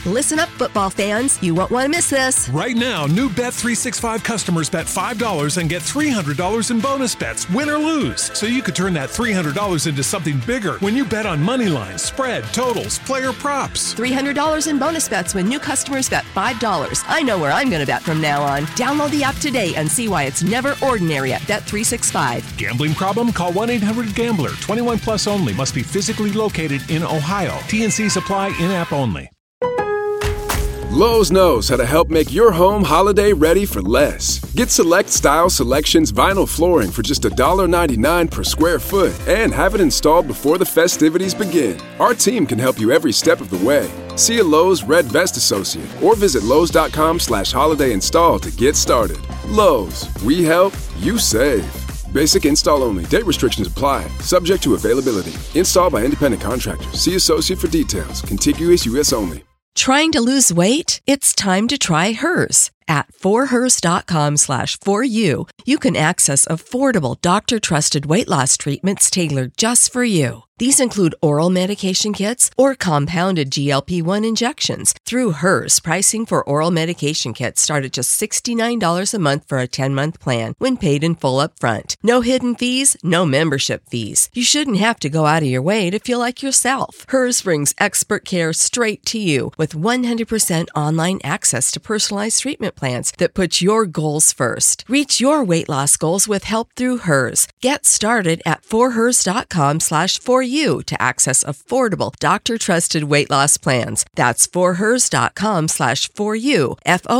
Listen up, football fans. You won't want to miss this. Right now, new Bet365 customers bet $5 and get $300 in bonus bets, win or lose. So you could turn that $300 into something bigger when you bet on money lines, spread, totals, player props. $300 in bonus bets when new customers bet $5. I know where I'm going to bet from now on. Download the app today and see why it's never ordinary at Bet365. Gambling problem? Call 1-800-GAMBLER. 21 plus only. Must be physically located in Ohio. T&Cs apply. In-app only. Lowe's knows how to help make your home holiday ready for less. Get Select Style Selections vinyl flooring for just $1.99 per square foot and have it installed before the festivities begin. Our team can help you every step of the way. See a Lowe's Red Vest associate or visit Lowe's.com/holiday install to get started. Lowe's, we help, you save. Basic install only. Date restrictions apply. Subject to availability. Installed by independent contractors. See associate for details. Contiguous U.S. only. Trying to lose weight? It's time to try Hers. At forhers.com/4u, you can access affordable, doctor-trusted weight loss treatments tailored just for you. These include oral medication kits or compounded GLP-1 injections. Through Hers, pricing for oral medication kits start at just $69 a month for a 10-month plan when paid in full upfront. No hidden fees, no membership fees. You shouldn't have to go out of your way to feel like yourself. Hers brings expert care straight to you with 100% online access to personalized treatment plans that put your goals first. Reach your weight loss goals with help through Hers. Get started at forhers.com/4u to access affordable, doctor-trusted weight loss plans. That's forhers.com/4u,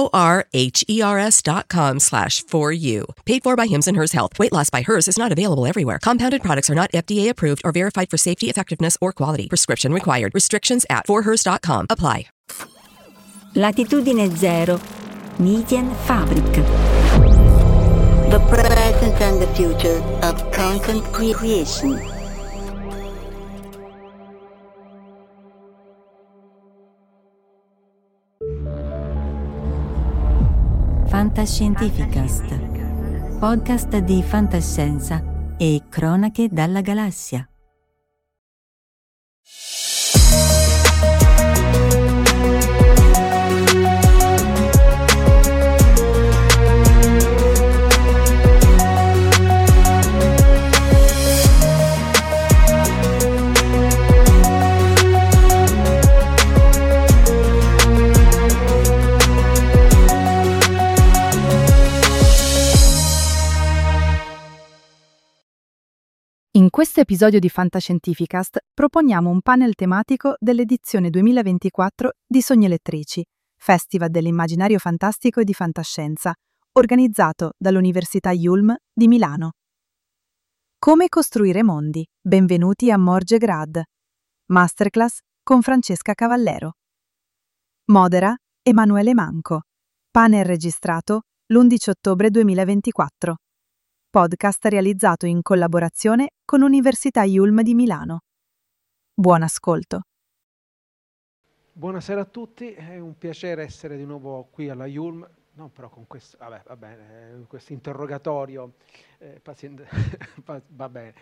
forhers.com/4u. Paid for by Hims and Hers Health. Weight loss by Hers is not available everywhere. Compounded products are not FDA approved or verified for safety, effectiveness, or quality. Prescription required. Restrictions at forhers.com apply. Latitudine Zero, Median Fabric. The present and the future of content creation. Fantascientificast, podcast di fantascienza e cronache dalla galassia. In questo episodio di Fantascientificast proponiamo un panel tematico dell'edizione 2024 di Sogni Elettrici, Festival dell'immaginario fantastico e di fantascienza, organizzato dall'Università Yulm di Milano. Come costruire mondi? Benvenuti a Morge Grad. Masterclass con Francesca Cavallero. Modera Emanuele Manco. Panel registrato l'11 ottobre 2024. Podcast realizzato in collaborazione con Università Yulm di Milano. Buon ascolto. Buonasera a tutti, è un piacere essere di nuovo qui alla Yulm, non però con questo, va bene, questo interrogatorio, va bene.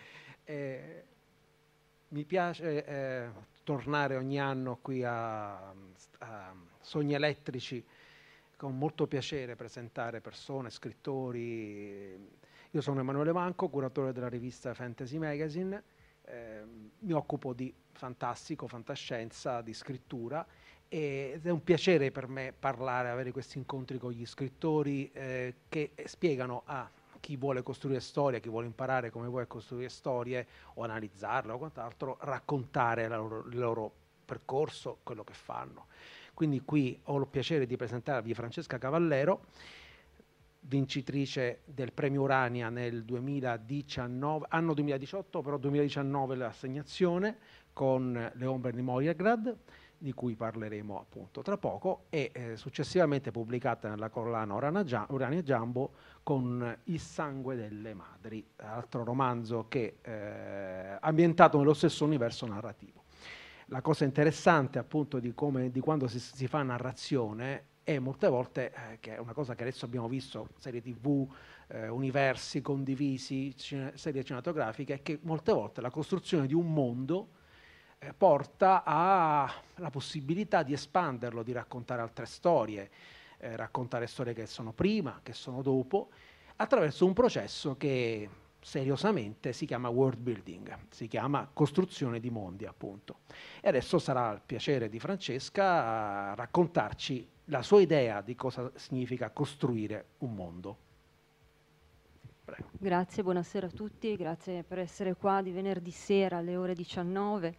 Mi piace tornare ogni anno qui a Sogni Elettrici, con molto piacere presentare persone, scrittori. Io sono Emanuele Manco, curatore della rivista Fantasy Magazine, mi occupo di fantastico, fantascienza, di scrittura ed è un piacere per me avere questi incontri con gli scrittori che spiegano a chi vuole costruire storie, chi vuole imparare come vuole costruire storie o analizzarle o quant'altro, raccontare il loro percorso, quello che fanno. Quindi qui ho il piacere di presentarvi Francesca Cavallero, vincitrice del premio Urania nel 2019, anno 2018, però 2019 l'assegnazione con Le ombre di Moiragrad, di cui parleremo appunto tra poco, e successivamente pubblicata nella collana Urania Jumbo con Il sangue delle madri, altro romanzo che ambientato nello stesso universo narrativo. La cosa interessante appunto di quando si fa narrazione è molte volte, che è una cosa che adesso abbiamo visto, serie TV, universi condivisi, serie cinematografiche, è che molte volte la costruzione di un mondo porta alla possibilità di espanderlo, di raccontare altre storie, raccontare storie che sono prima, che sono dopo, attraverso un processo che seriosamente si chiama world building, si chiama costruzione di mondi, appunto. E adesso sarà il piacere di Francesca raccontarci la sua idea di cosa significa costruire un mondo. Prego. Grazie, buonasera a tutti, grazie per essere qua di venerdì sera alle ore 19.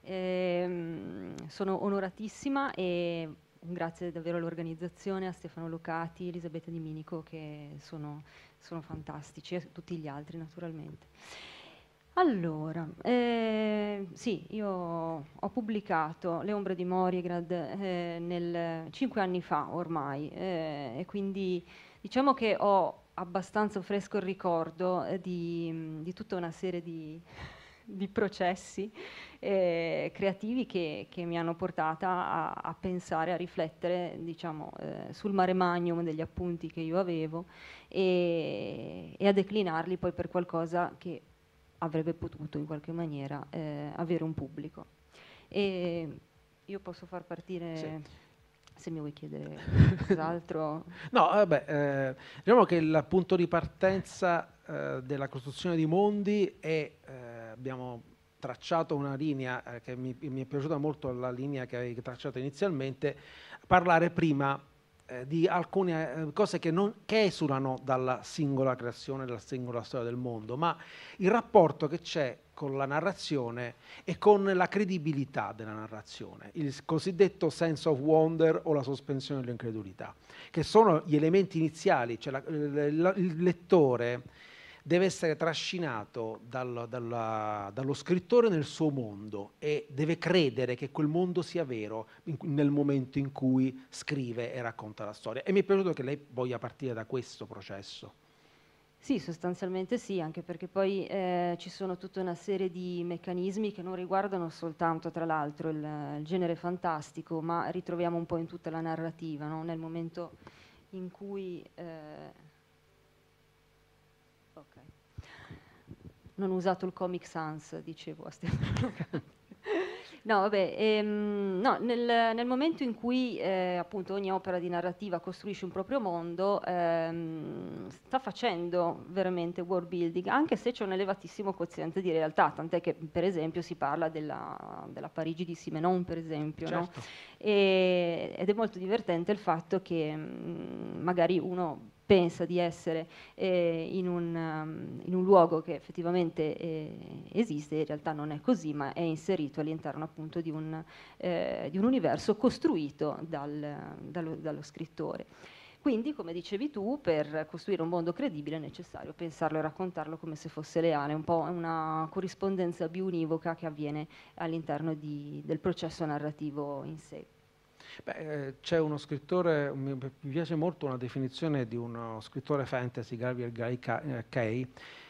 Sono onoratissima e grazie davvero all'organizzazione, a Stefano Locati, Elisabetta Di Minico, che sono fantastici, e tutti gli altri naturalmente. Allora, sì, io ho pubblicato Le ombre di Morigrad 5 anni fa ormai, e quindi diciamo che ho abbastanza fresco il ricordo di tutta una serie di processi creativi che mi hanno portata a pensare, a riflettere, diciamo, sul mare magnum degli appunti che io avevo e a declinarli poi per qualcosa che avrebbe potuto in qualche maniera avere un pubblico. E io posso far partire... Sì. Se mi vuoi chiedere cos'altro. No, vabbè, diciamo che il punto di partenza della costruzione di mondi è, abbiamo tracciato una linea che mi è piaciuta molto, la linea che avevi tracciato inizialmente, parlare prima di alcune cose che esulano dalla singola creazione, dalla singola storia del mondo, ma il rapporto che c'è con la narrazione e con la credibilità della narrazione, il cosiddetto sense of wonder o la sospensione dell'incredulità, che sono gli elementi iniziali, cioè il lettore deve essere trascinato dallo scrittore nel suo mondo e deve credere che quel mondo sia vero nel momento in cui scrive e racconta la storia. E mi è piaciuto che lei voglia partire da questo processo. Sì, sostanzialmente sì, anche perché poi ci sono tutta una serie di meccanismi che non riguardano soltanto, tra l'altro, il genere fantastico, ma ritroviamo un po' in tutta la narrativa, no? Nel momento in cui... ok. Non ho usato il Comic Sans, dicevo a Stefano. No, vabbè, no, nel momento in cui appunto ogni opera di narrativa costruisce un proprio mondo, sta facendo veramente world building, anche se c'è un elevatissimo quoziente di realtà, tant'è che per esempio si parla della Parigi di Simenon, per esempio, certo. No? Ed è molto divertente il fatto che magari uno pensa di essere in un luogo che effettivamente esiste, in realtà non è così, ma è inserito all'interno appunto di un universo costruito dallo scrittore. Quindi, come dicevi tu, per costruire un mondo credibile è necessario pensarlo e raccontarlo come se fosse reale, un po' una corrispondenza biunivoca che avviene all'interno del processo narrativo in sé. Beh, c'è uno scrittore, mi piace molto una definizione di uno scrittore fantasy, Gabriel Kay,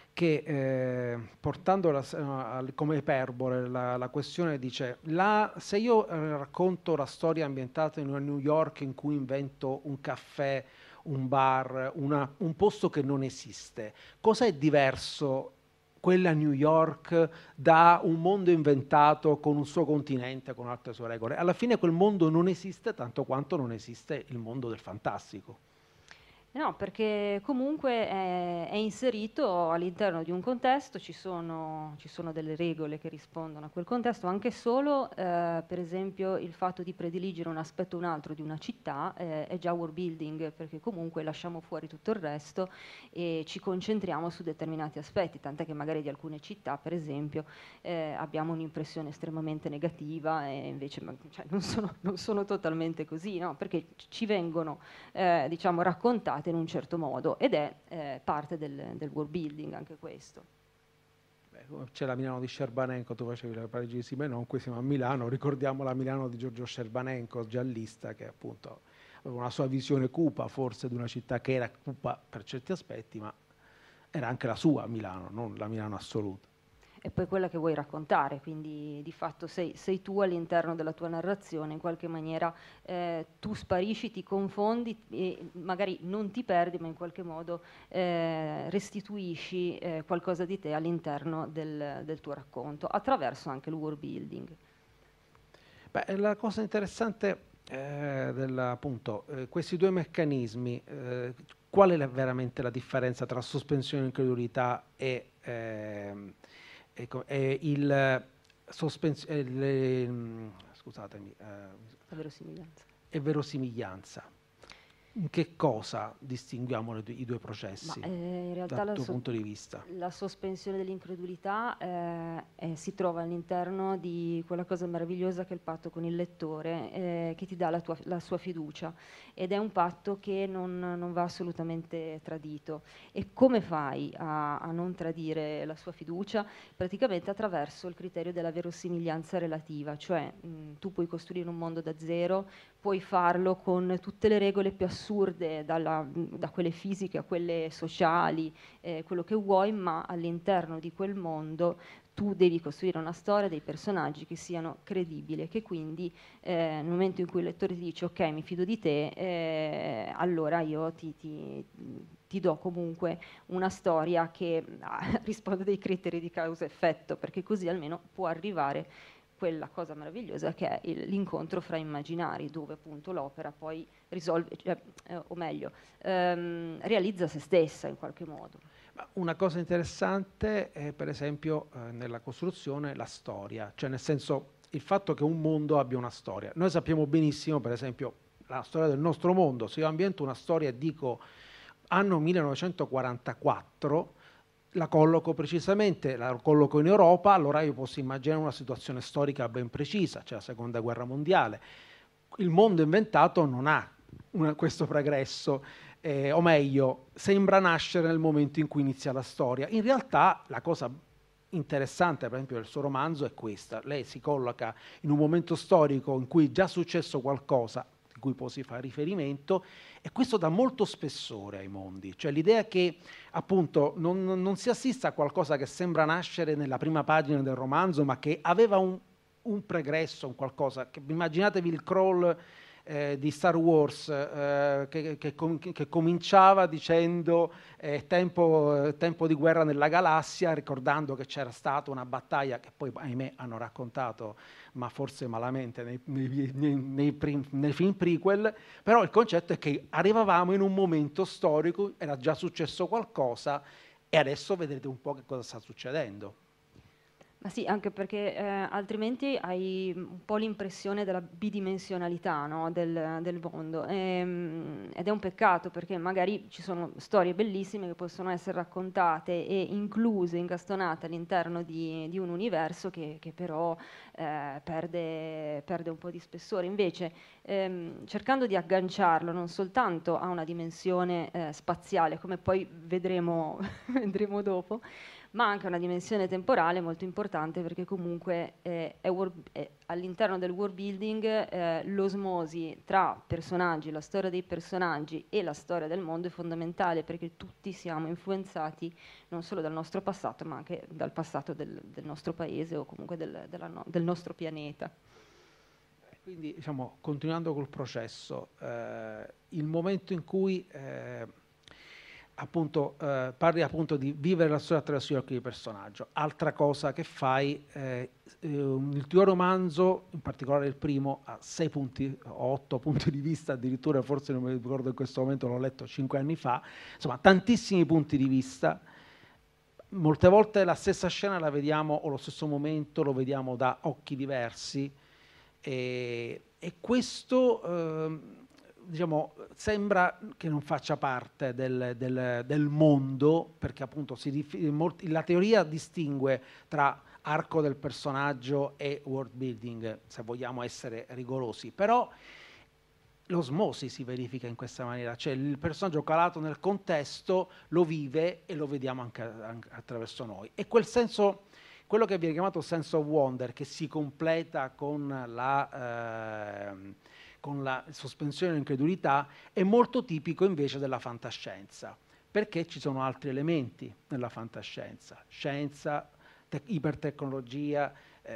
che portandola come iperbole la questione dice: se io racconto la storia ambientata in una New York in cui invento un caffè, un bar, un posto che non esiste, cos'è diverso quella New York da un mondo inventato con un suo continente, con altre sue regole? Alla fine quel mondo non esiste tanto quanto non esiste il mondo del fantastico. No, perché comunque è inserito all'interno di un contesto, ci sono delle regole che rispondono a quel contesto, anche solo per esempio il fatto di prediligere un aspetto o un altro di una città è già world building, perché comunque lasciamo fuori tutto il resto e ci concentriamo su determinati aspetti, tant'è che magari di alcune città per esempio abbiamo un'impressione estremamente negativa e invece non sono totalmente così, no? Perché ci vengono diciamo raccontate in un certo modo ed è parte del world building anche questo. C'è la Milano di Scerbanenko, tu facevi la Parigi di Simenon, qui siamo a Milano, ricordiamo la Milano di Giorgio Scerbanenko, giallista, che appunto aveva una sua visione cupa forse di una città che era cupa per certi aspetti, ma era anche la sua Milano, non la Milano assoluta. E poi quella che vuoi raccontare, quindi di fatto sei tu all'interno della tua narrazione, in qualche maniera tu sparisci, ti confondi e magari non ti perdi, ma in qualche modo restituisci qualcosa di te all'interno del tuo racconto, attraverso anche il world building. Beh, la cosa interessante appunto, questi due meccanismi, qual è veramente la differenza tra sospensione di incredulità e scusatemi, La verosimiglianza. e verosimiglianza? In che cosa distinguiamo i due processi In realtà dal tuo punto di vista? La sospensione dell'incredulità si trova all'interno di quella cosa meravigliosa che è il patto con il lettore, che ti dà la sua fiducia, ed è un patto che non va assolutamente tradito. E come fai a non tradire la sua fiducia? Praticamente attraverso il criterio della verosimiglianza relativa, cioè tu puoi costruire un mondo da zero, puoi farlo con tutte le regole più assurde, da quelle fisiche a quelle sociali, quello che vuoi, ma all'interno di quel mondo tu devi costruire una storia, dei personaggi che siano credibili, che quindi nel momento in cui il lettore ti dice ok, mi fido di te, allora io ti do comunque una storia che risponde dei criteri di causa-effetto, perché così almeno può arrivare quella cosa meravigliosa che è l'incontro fra immaginari, dove appunto l'opera poi risolve, o meglio, realizza se stessa in qualche modo. Una cosa interessante è per esempio nella costruzione la storia, cioè nel senso il fatto che un mondo abbia una storia. Noi sappiamo benissimo per esempio la storia del nostro mondo, se io ambiento una storia e dico anno 1944, la colloco precisamente, la colloco in Europa, allora io posso immaginare una situazione storica ben precisa, cioè la seconda guerra mondiale. Il mondo inventato non ha questo progresso, o meglio, sembra nascere nel momento in cui inizia la storia. In realtà la cosa interessante, per esempio, del suo romanzo è questa: lei si colloca in un momento storico in cui è già successo qualcosa di cui poi si fa riferimento, e questo dà molto spessore ai mondi, cioè l'idea che appunto non si assista a qualcosa che sembra nascere nella prima pagina del romanzo, ma che aveva un pregresso, un qualcosa, che immaginatevi il crawl di Star Wars che cominciava dicendo tempo di guerra nella galassia, ricordando che c'era stata una battaglia che poi ahimè hanno raccontato, ma forse malamente, nei film prequel, però il concetto è che arrivavamo in un momento storico, era già successo qualcosa e adesso vedrete un po' che cosa sta succedendo. Ma sì, anche perché altrimenti hai un po' l'impressione della bidimensionalità, no, del mondo, ed è un peccato, perché magari ci sono storie bellissime che possono essere raccontate e incluse, incastonate all'interno di un universo che però perde un po' di spessore. Invece cercando di agganciarlo non soltanto a una dimensione spaziale, come poi vedremo dopo, ma anche una dimensione temporale molto importante, perché comunque all'interno del world building l'osmosi tra personaggi, la storia dei personaggi e la storia del mondo è fondamentale, perché tutti siamo influenzati non solo dal nostro passato, ma anche dal passato del nostro paese o comunque del nostro pianeta. Quindi, diciamo, continuando col processo, il momento in cui appunto parli appunto di vivere la storia attraverso gli occhi di personaggio. Altra cosa che fai, il tuo romanzo, in particolare il primo, ha 6 punti o 8 punti di vista, addirittura, forse non mi ricordo in questo momento, l'ho letto 5 anni fa, insomma tantissimi punti di vista. Molte volte la stessa scena la vediamo, o lo stesso momento lo vediamo da occhi diversi, e questo diciamo, sembra che non faccia parte del mondo, perché appunto la teoria distingue tra arco del personaggio e world building, se vogliamo essere rigorosi, però l'osmosi si verifica in questa maniera, cioè il personaggio calato nel contesto lo vive e lo vediamo anche attraverso noi, e quel senso, quello che viene chiamato sense of wonder, che si completa con la sospensione dell'incredulità, è molto tipico invece della fantascienza, perché ci sono altri elementi nella fantascienza: scienza, ipertecnologia,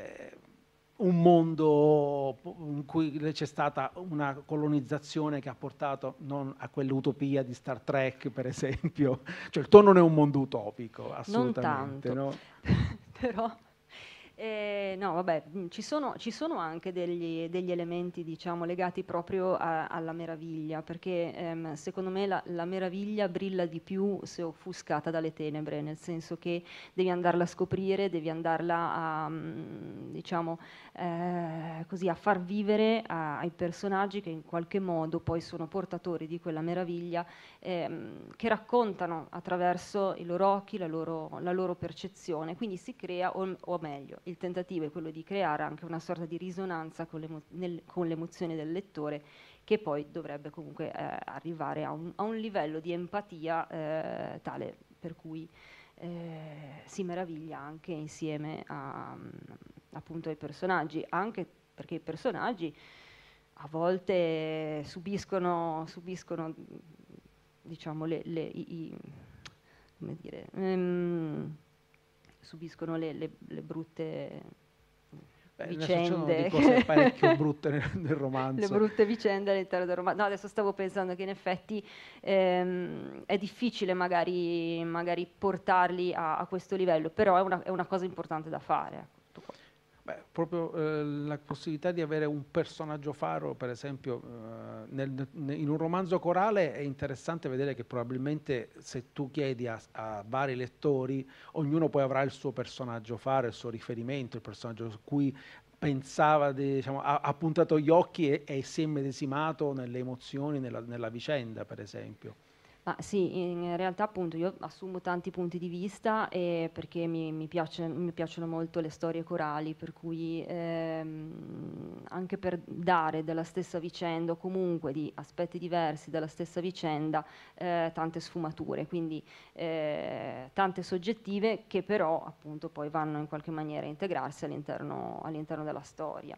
un mondo in cui c'è stata una colonizzazione che ha portato non a quell'utopia di Star Trek, per esempio, cioè il tuo non è un mondo utopico, assolutamente. Non tanto, no? però No, vabbè, ci sono anche degli elementi, diciamo, legati proprio alla meraviglia, perché secondo me la meraviglia brilla di più se offuscata dalle tenebre, nel senso che devi andarla a scoprire, devi andarla a, diciamo, così, a far vivere ai personaggi che in qualche modo poi sono portatori di quella meraviglia, che raccontano attraverso i loro occhi la loro percezione. Quindi si crea, o meglio, il tentativo è quello di creare anche una sorta di risonanza con le emozioni del lettore, che poi dovrebbe comunque arrivare a un livello di empatia tale per cui si meraviglia anche insieme appunto ai personaggi, anche perché i personaggi a volte subiscono diciamo come dire, subiscono le brutte vicende, cose parecchio brutte nel romanzo. Le brutte vicende all'interno del romanzo. No, adesso stavo pensando che in effetti è difficile magari portarli a questo livello, però è una cosa importante da fare. Beh, proprio la possibilità di avere un personaggio faro, per esempio, in un romanzo corale è interessante vedere che probabilmente se tu chiedi a vari lettori, ognuno poi avrà il suo personaggio faro, il suo riferimento, il personaggio su cui pensava, diciamo, ha puntato gli occhi e si è medesimato nelle emozioni, nella vicenda, per esempio. Ma sì, in realtà appunto io assumo tanti punti di vista perché mi piacciono molto le storie corali, per cui anche per dare della stessa vicenda o comunque di aspetti diversi della stessa vicenda tante sfumature, quindi tante soggettive che però appunto poi vanno in qualche maniera a integrarsi all'interno della storia.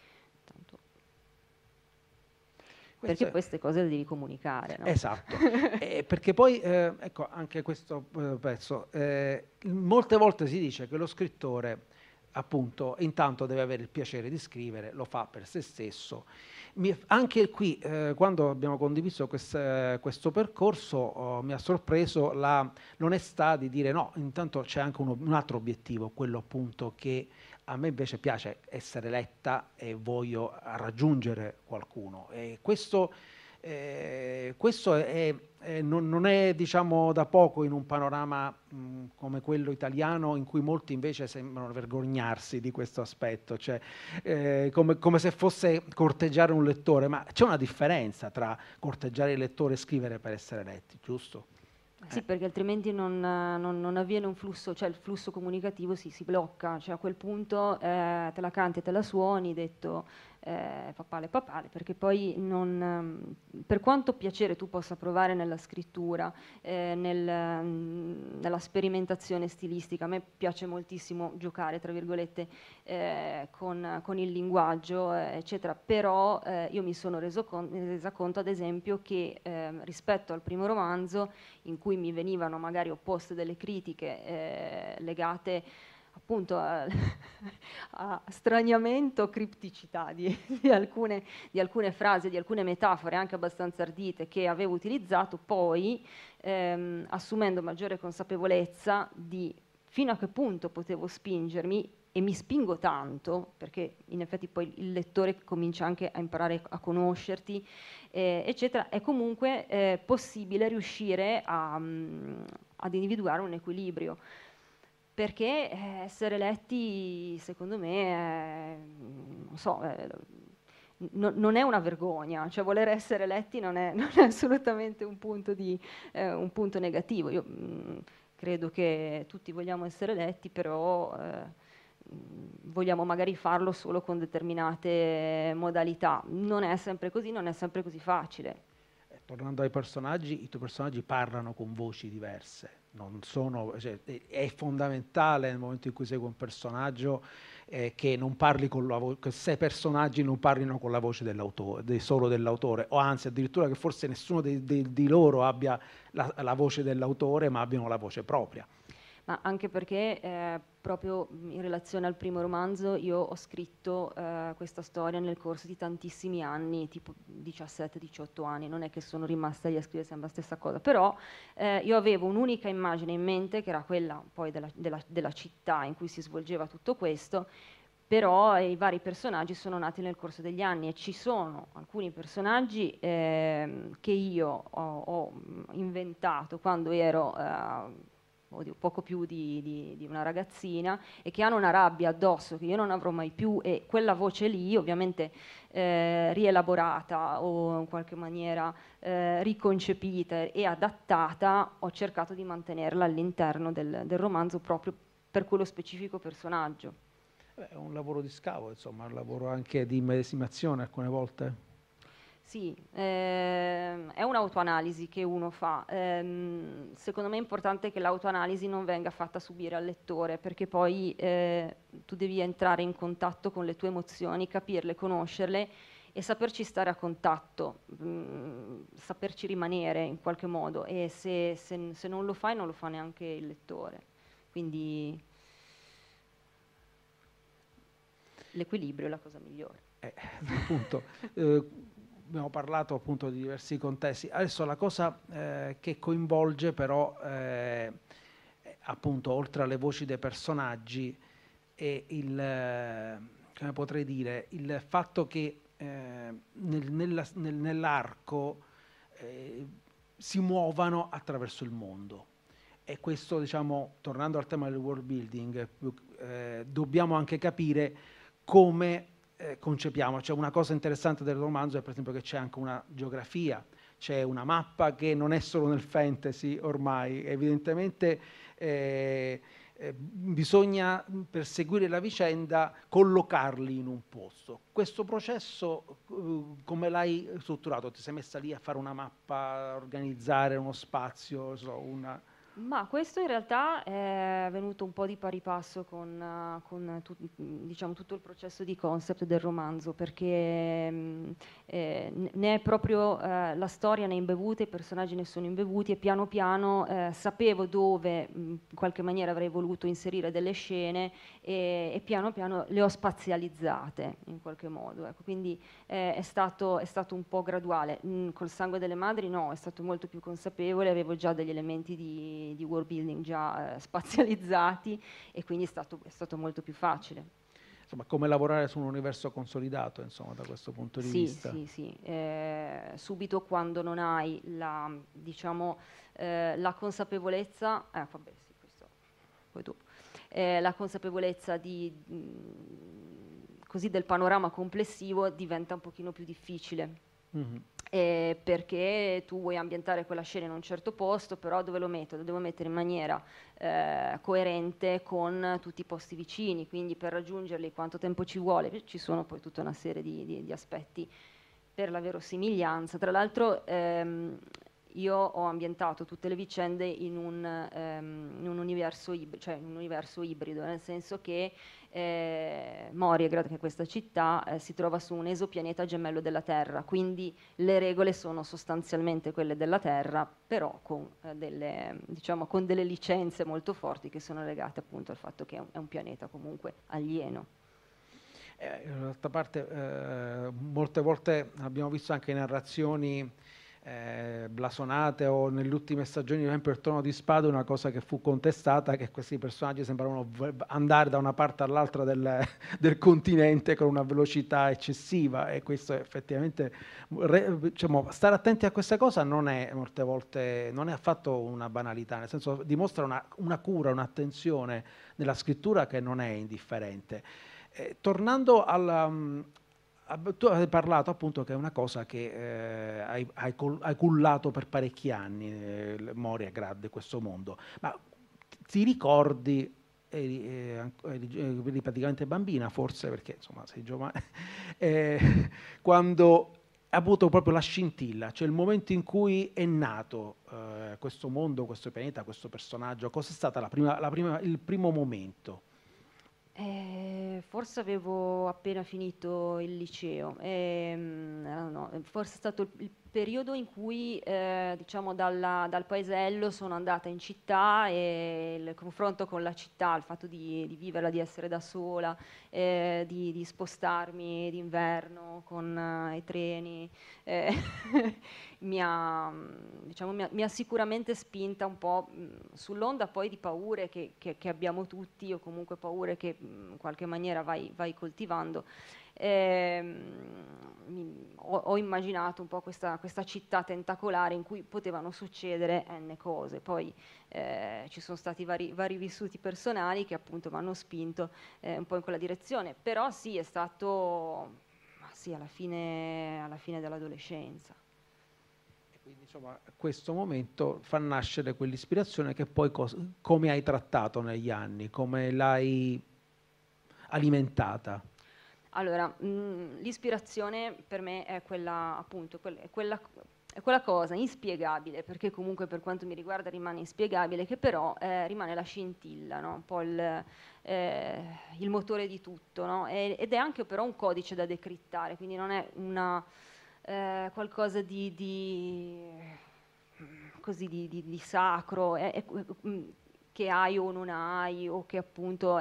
Perché queste cose le devi comunicare, no? Esatto, perché poi, ecco, anche questo pezzo, molte volte si dice che lo scrittore, appunto, intanto deve avere il piacere di scrivere, lo fa per se stesso. Anche qui, quando abbiamo condiviso questo percorso, mi ha sorpreso l'onestà di dire no, intanto c'è anche un altro obiettivo, quello appunto che a me invece piace essere letta e voglio raggiungere qualcuno. E questo non è, diciamo, da poco in un panorama come quello italiano, in cui molti invece sembrano vergognarsi di questo aspetto, cioè come se fosse corteggiare un lettore, ma c'è una differenza tra corteggiare il lettore e scrivere per essere letti, giusto? Sì, perché altrimenti non avviene un flusso, cioè il flusso comunicativo si blocca, cioè a quel punto te la canti e te la suoni, detto papale, perché poi per quanto piacere tu possa provare nella scrittura, nella sperimentazione stilistica, a me piace moltissimo giocare, tra virgolette, con il linguaggio, eccetera, però io mi sono resa conto, ad esempio, che rispetto al primo romanzo, in cui mi venivano magari opposte delle critiche legate appunto a straniamento, cripticità di alcune frasi, di alcune metafore anche abbastanza ardite che avevo utilizzato, poi assumendo maggiore consapevolezza di fino a che punto potevo spingermi, e mi spingo tanto, perché in effetti poi il lettore comincia anche a imparare a conoscerti, eccetera, è comunque possibile riuscire ad individuare un equilibrio. Perché essere letti, secondo me, non so, non è una vergogna, cioè voler essere letti non è assolutamente un punto negativo. Io credo che tutti vogliamo essere letti, però vogliamo magari farlo solo con determinate modalità. Non è sempre così, non è sempre così facile. Tornando ai personaggi, i tuoi personaggi parlano con voci diverse, è fondamentale nel momento in cui segui un personaggio che non parli con la voce, che 6 personaggi non parlino con la voce dell'autore, solo dell'autore, o anzi addirittura che forse nessuno di loro abbia la voce dell'autore, ma abbiano la voce propria. Ma anche perché proprio in relazione al primo romanzo io ho scritto questa storia nel corso di tantissimi anni, tipo 17-18 anni, non è che sono rimasta lì a scrivere sempre la stessa cosa, però io avevo un'unica immagine in mente, che era quella poi della città in cui si svolgeva tutto questo, però i vari personaggi sono nati nel corso degli anni e ci sono alcuni personaggi che io ho inventato quando ero poco più di una ragazzina e che hanno una rabbia addosso che io non avrò mai più, e quella voce lì ovviamente rielaborata o in qualche maniera riconcepita e adattata, ho cercato di mantenerla all'interno del romanzo proprio per quello specifico personaggio. È un lavoro di scavo, insomma, un lavoro anche di immedesimazione alcune volte. Sì, è un'autoanalisi che uno fa. Secondo me è importante che l'autoanalisi non venga fatta subire al lettore, perché poi tu devi entrare in contatto con le tue emozioni, capirle, conoscerle e saperci stare a contatto, saperci rimanere in qualche modo, e se non lo fai non lo fa neanche il lettore. Quindi l'equilibrio è la cosa migliore. Appunto, abbiamo parlato appunto di diversi contesti. Adesso la cosa che coinvolge però appunto, oltre alle voci dei personaggi, è come potrei dire, il fatto che nell'arco si muovano attraverso il mondo. E questo, diciamo, tornando al tema del world building, dobbiamo anche capire come concepiamo. Cioè, una cosa interessante del romanzo è per esempio che c'è anche una geografia, c'è una mappa che non è solo nel fantasy ormai, evidentemente bisogna, per seguire la vicenda, collocarli in un posto. Questo processo come l'hai strutturato? Ti sei messa lì a fare una mappa, organizzare uno spazio, Ma questo in realtà è venuto un po' di pari passo con diciamo, tutto il processo di concept del romanzo, perché ne è proprio la storia ne è imbevuta, i personaggi ne sono imbevuti, e piano piano sapevo dove in qualche maniera avrei voluto inserire delle scene, e piano piano le ho spazializzate in qualche modo. Ecco, quindi è stato un po' graduale. Col Sangue delle Madri no, è stato molto più consapevole, avevo già degli elementi di world building già spazializzati, e quindi è stato molto più facile. Insomma, come lavorare su un universo consolidato, insomma, da questo punto di vista. Sì. Subito quando non hai diciamo, la consapevolezza, vabbè, sì, questo poi dopo, la consapevolezza così del panorama complessivo diventa un pochino più difficile. Mm-hmm. Perché tu vuoi ambientare quella scena in un certo posto, però dove lo metto? Lo devo mettere in maniera coerente con tutti i posti vicini, quindi per raggiungerli quanto tempo ci vuole? Ci sono poi tutta una serie di aspetti per la verosimiglianza. Tra l'altro io ho ambientato tutte le vicende in un universo ibrido, nel senso che Moriegrad, che è questa città, si trova su un esopianeta gemello della Terra, quindi le regole sono sostanzialmente quelle della Terra, però con delle licenze molto forti che sono legate appunto al fatto che è un pianeta comunque alieno. D'altra parte molte volte abbiamo visto anche narrazioni blasonate, o nelle ultime stagioni, per esempio il Trono di Spade, una cosa che fu contestata, che questi personaggi sembravano andare da una parte all'altra del continente con una velocità eccessiva, e questo effettivamente, diciamo, stare attenti a questa cosa molte volte non è affatto una banalità, nel senso dimostra una cura, un'attenzione nella scrittura che non è indifferente. Tornando tu hai parlato appunto che è una cosa che hai cullato per parecchi anni, Moriegrad, questo mondo, ma ti ricordi, eri praticamente bambina forse, perché insomma sei giovane, quando hai avuto proprio la scintilla, cioè il momento in cui è nato questo mondo, questo pianeta, questo personaggio? Cos'è stata il primo momento? Forse avevo appena finito il liceo, no, forse è stato il periodo in cui diciamo dal paesello sono andata in città, e il confronto con la città, il fatto di viverla, di essere da sola, di spostarmi d'inverno con i treni, mi ha sicuramente spinta un po' sull'onda poi di paure che abbiamo tutti, o comunque paure che in qualche maniera vai coltivando. Ho immaginato un po' questa città tentacolare in cui potevano succedere n cose. Poi ci sono stati vari vissuti personali che appunto mi hanno spinto un po' in quella direzione, però sì, è stato alla fine dell'adolescenza. Quindi insomma, a questo momento fa nascere quell'ispirazione che poi come hai trattato negli anni, come l'hai alimentata? Allora, l'ispirazione per me è quella, appunto, è quella cosa inspiegabile, perché comunque per quanto mi riguarda rimane inspiegabile, che però rimane la scintilla, no? Un po' il motore di tutto, no? Ed è anche però un codice da decrittare, quindi non è qualcosa così di sacro, che hai o non hai, o che appunto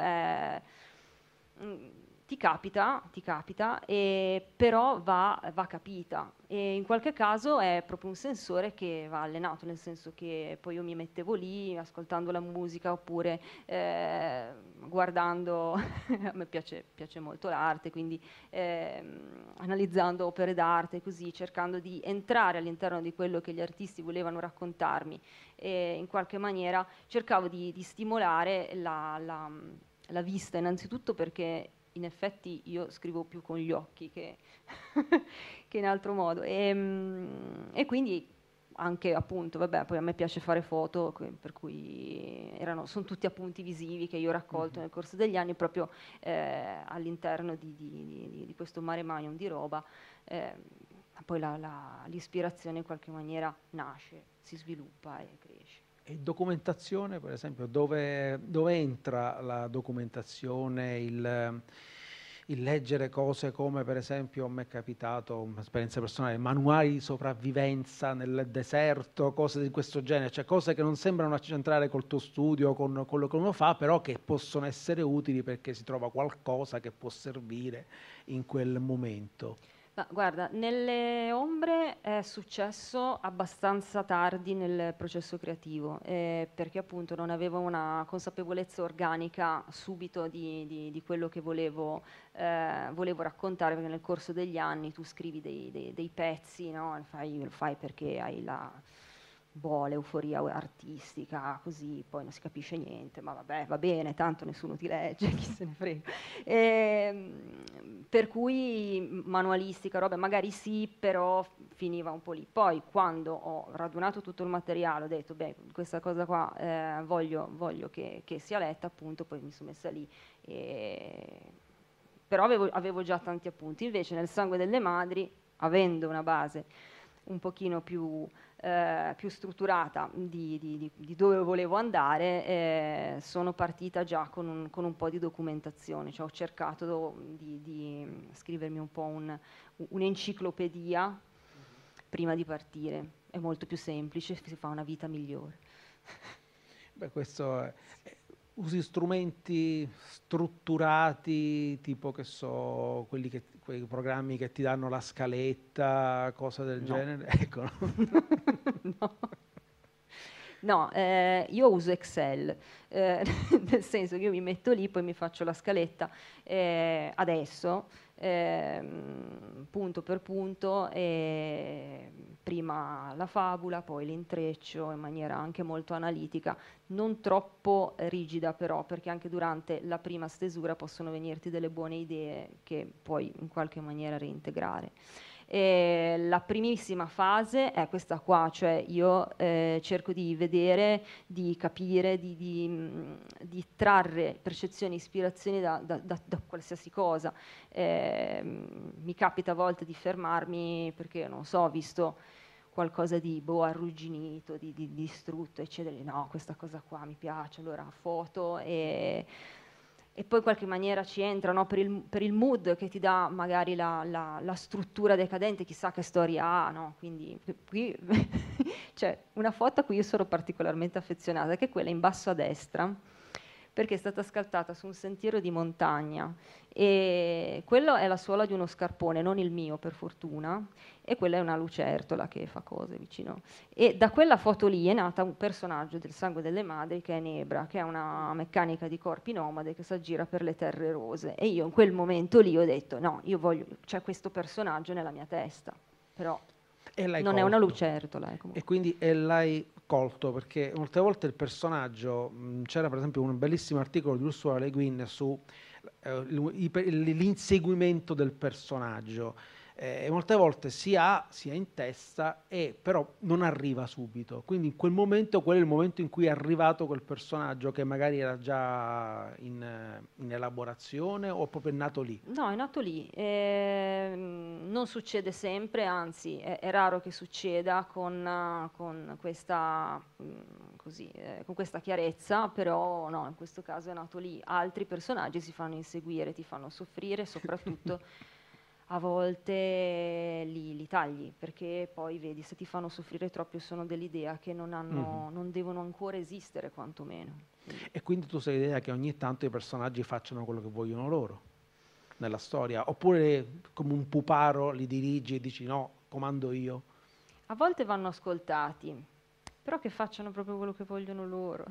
ti capita, però va capita, e in qualche caso è proprio un sensore che va allenato, nel senso che poi io mi mettevo lì ascoltando la musica, oppure guardando, a me piace molto l'arte, quindi analizzando opere d'arte, così cercando di entrare all'interno di quello che gli artisti volevano raccontarmi, e in qualche maniera cercavo di stimolare la vista, innanzitutto perché in effetti io scrivo più con gli occhi che in altro modo, e quindi anche appunto, vabbè, poi a me piace fare foto, per cui sono tutti appunti visivi che io ho raccolto nel corso degli anni, proprio all'interno di questo mare magnum di roba. Poi l'ispirazione in qualche maniera nasce, si sviluppa e cresce. E documentazione, per esempio, dove entra la documentazione, il leggere cose come, per esempio, a me è capitato, un'esperienza personale, manuali di sopravvivenza nel deserto, cose di questo genere, cioè cose che non sembrano accentrare col tuo studio, con quello che uno fa, però che possono essere utili perché si trova qualcosa che può servire in quel momento. Ma guarda, nelle ombre è successo abbastanza tardi nel processo creativo, perché appunto non avevo una consapevolezza organica subito di quello che volevo raccontare, perché nel corso degli anni tu scrivi dei pezzi, no? Lo fai perché hai l'euforia artistica, così poi non si capisce niente, ma vabbè, va bene, tanto nessuno ti legge, chi se ne frega. Per cui manualistica, roba, magari sì, però finiva un po' lì. Poi quando ho radunato tutto il materiale, ho detto, beh, questa cosa qua voglio che sia letta, appunto, poi mi sono messa lì. Però avevo già tanti appunti. Invece nel Sangue delle Madri, avendo una base un pochino più strutturata di dove volevo andare, sono partita già con un po' di documentazione, cioè ho cercato di scrivermi un po' un'enciclopedia prima di partire. È molto più semplice, si fa una vita migliore. Beh, questo usi strumenti strutturati, tipo che so, quei programmi che ti danno la scaletta, cose del genere? Ecco, no. No, io uso Excel, nel senso che io mi metto lì, poi mi faccio la scaletta adesso, punto per punto, prima la fabula, poi l'intreccio in maniera anche molto analitica, non troppo rigida però, perché anche durante la prima stesura possono venirti delle buone idee che puoi in qualche maniera reintegrare. La primissima fase è questa qua, cioè io cerco di vedere, di capire, di trarre percezioni, ispirazioni da qualsiasi cosa. Mi capita a volte di fermarmi perché, non so, ho visto qualcosa di arrugginito, di distrutto, eccetera. No, questa cosa qua mi piace, allora foto e poi in qualche maniera ci entra, no? per il mood che ti dà magari la struttura decadente, chissà che storia ha, no? Quindi qui c'è una foto a cui io sono particolarmente affezionata, che è quella in basso a destra, perché è stata scattata su un sentiero di montagna, e quello è la suola di uno scarpone, non il mio per fortuna, e quella è una lucertola che fa cose vicino. E da quella foto lì è nata un personaggio del Sangue delle Madri, che è Nebra, che è una meccanica di corpi nomade che si aggira per le terre rose, e io in quel momento lì ho detto no, io voglio, c'è questo personaggio nella mia testa, però non è una lucertola. E quindi l'hai colto, perché molte volte il personaggio, c'era per esempio un bellissimo articolo di Ursula Le Guin su l'inseguimento del personaggio, e molte volte si ha in testa e però non arriva subito, quindi in quel momento, quello è il momento in cui è arrivato quel personaggio che magari era già in elaborazione, o proprio è nato lì? No, è nato lì, non succede sempre, anzi è raro che succeda con questa con questa chiarezza, però no, in questo caso è nato lì. Altri personaggi si fanno inseguire, ti fanno soffrire, soprattutto a volte li tagli, perché poi vedi, se ti fanno soffrire troppo, sono dell'idea che non devono ancora esistere, quantomeno. E quindi tu sei l'idea che ogni tanto i personaggi facciano quello che vogliono loro nella storia, oppure come un puparo li dirigi e dici no, comando io? A volte vanno ascoltati, però che facciano proprio quello che vogliono loro.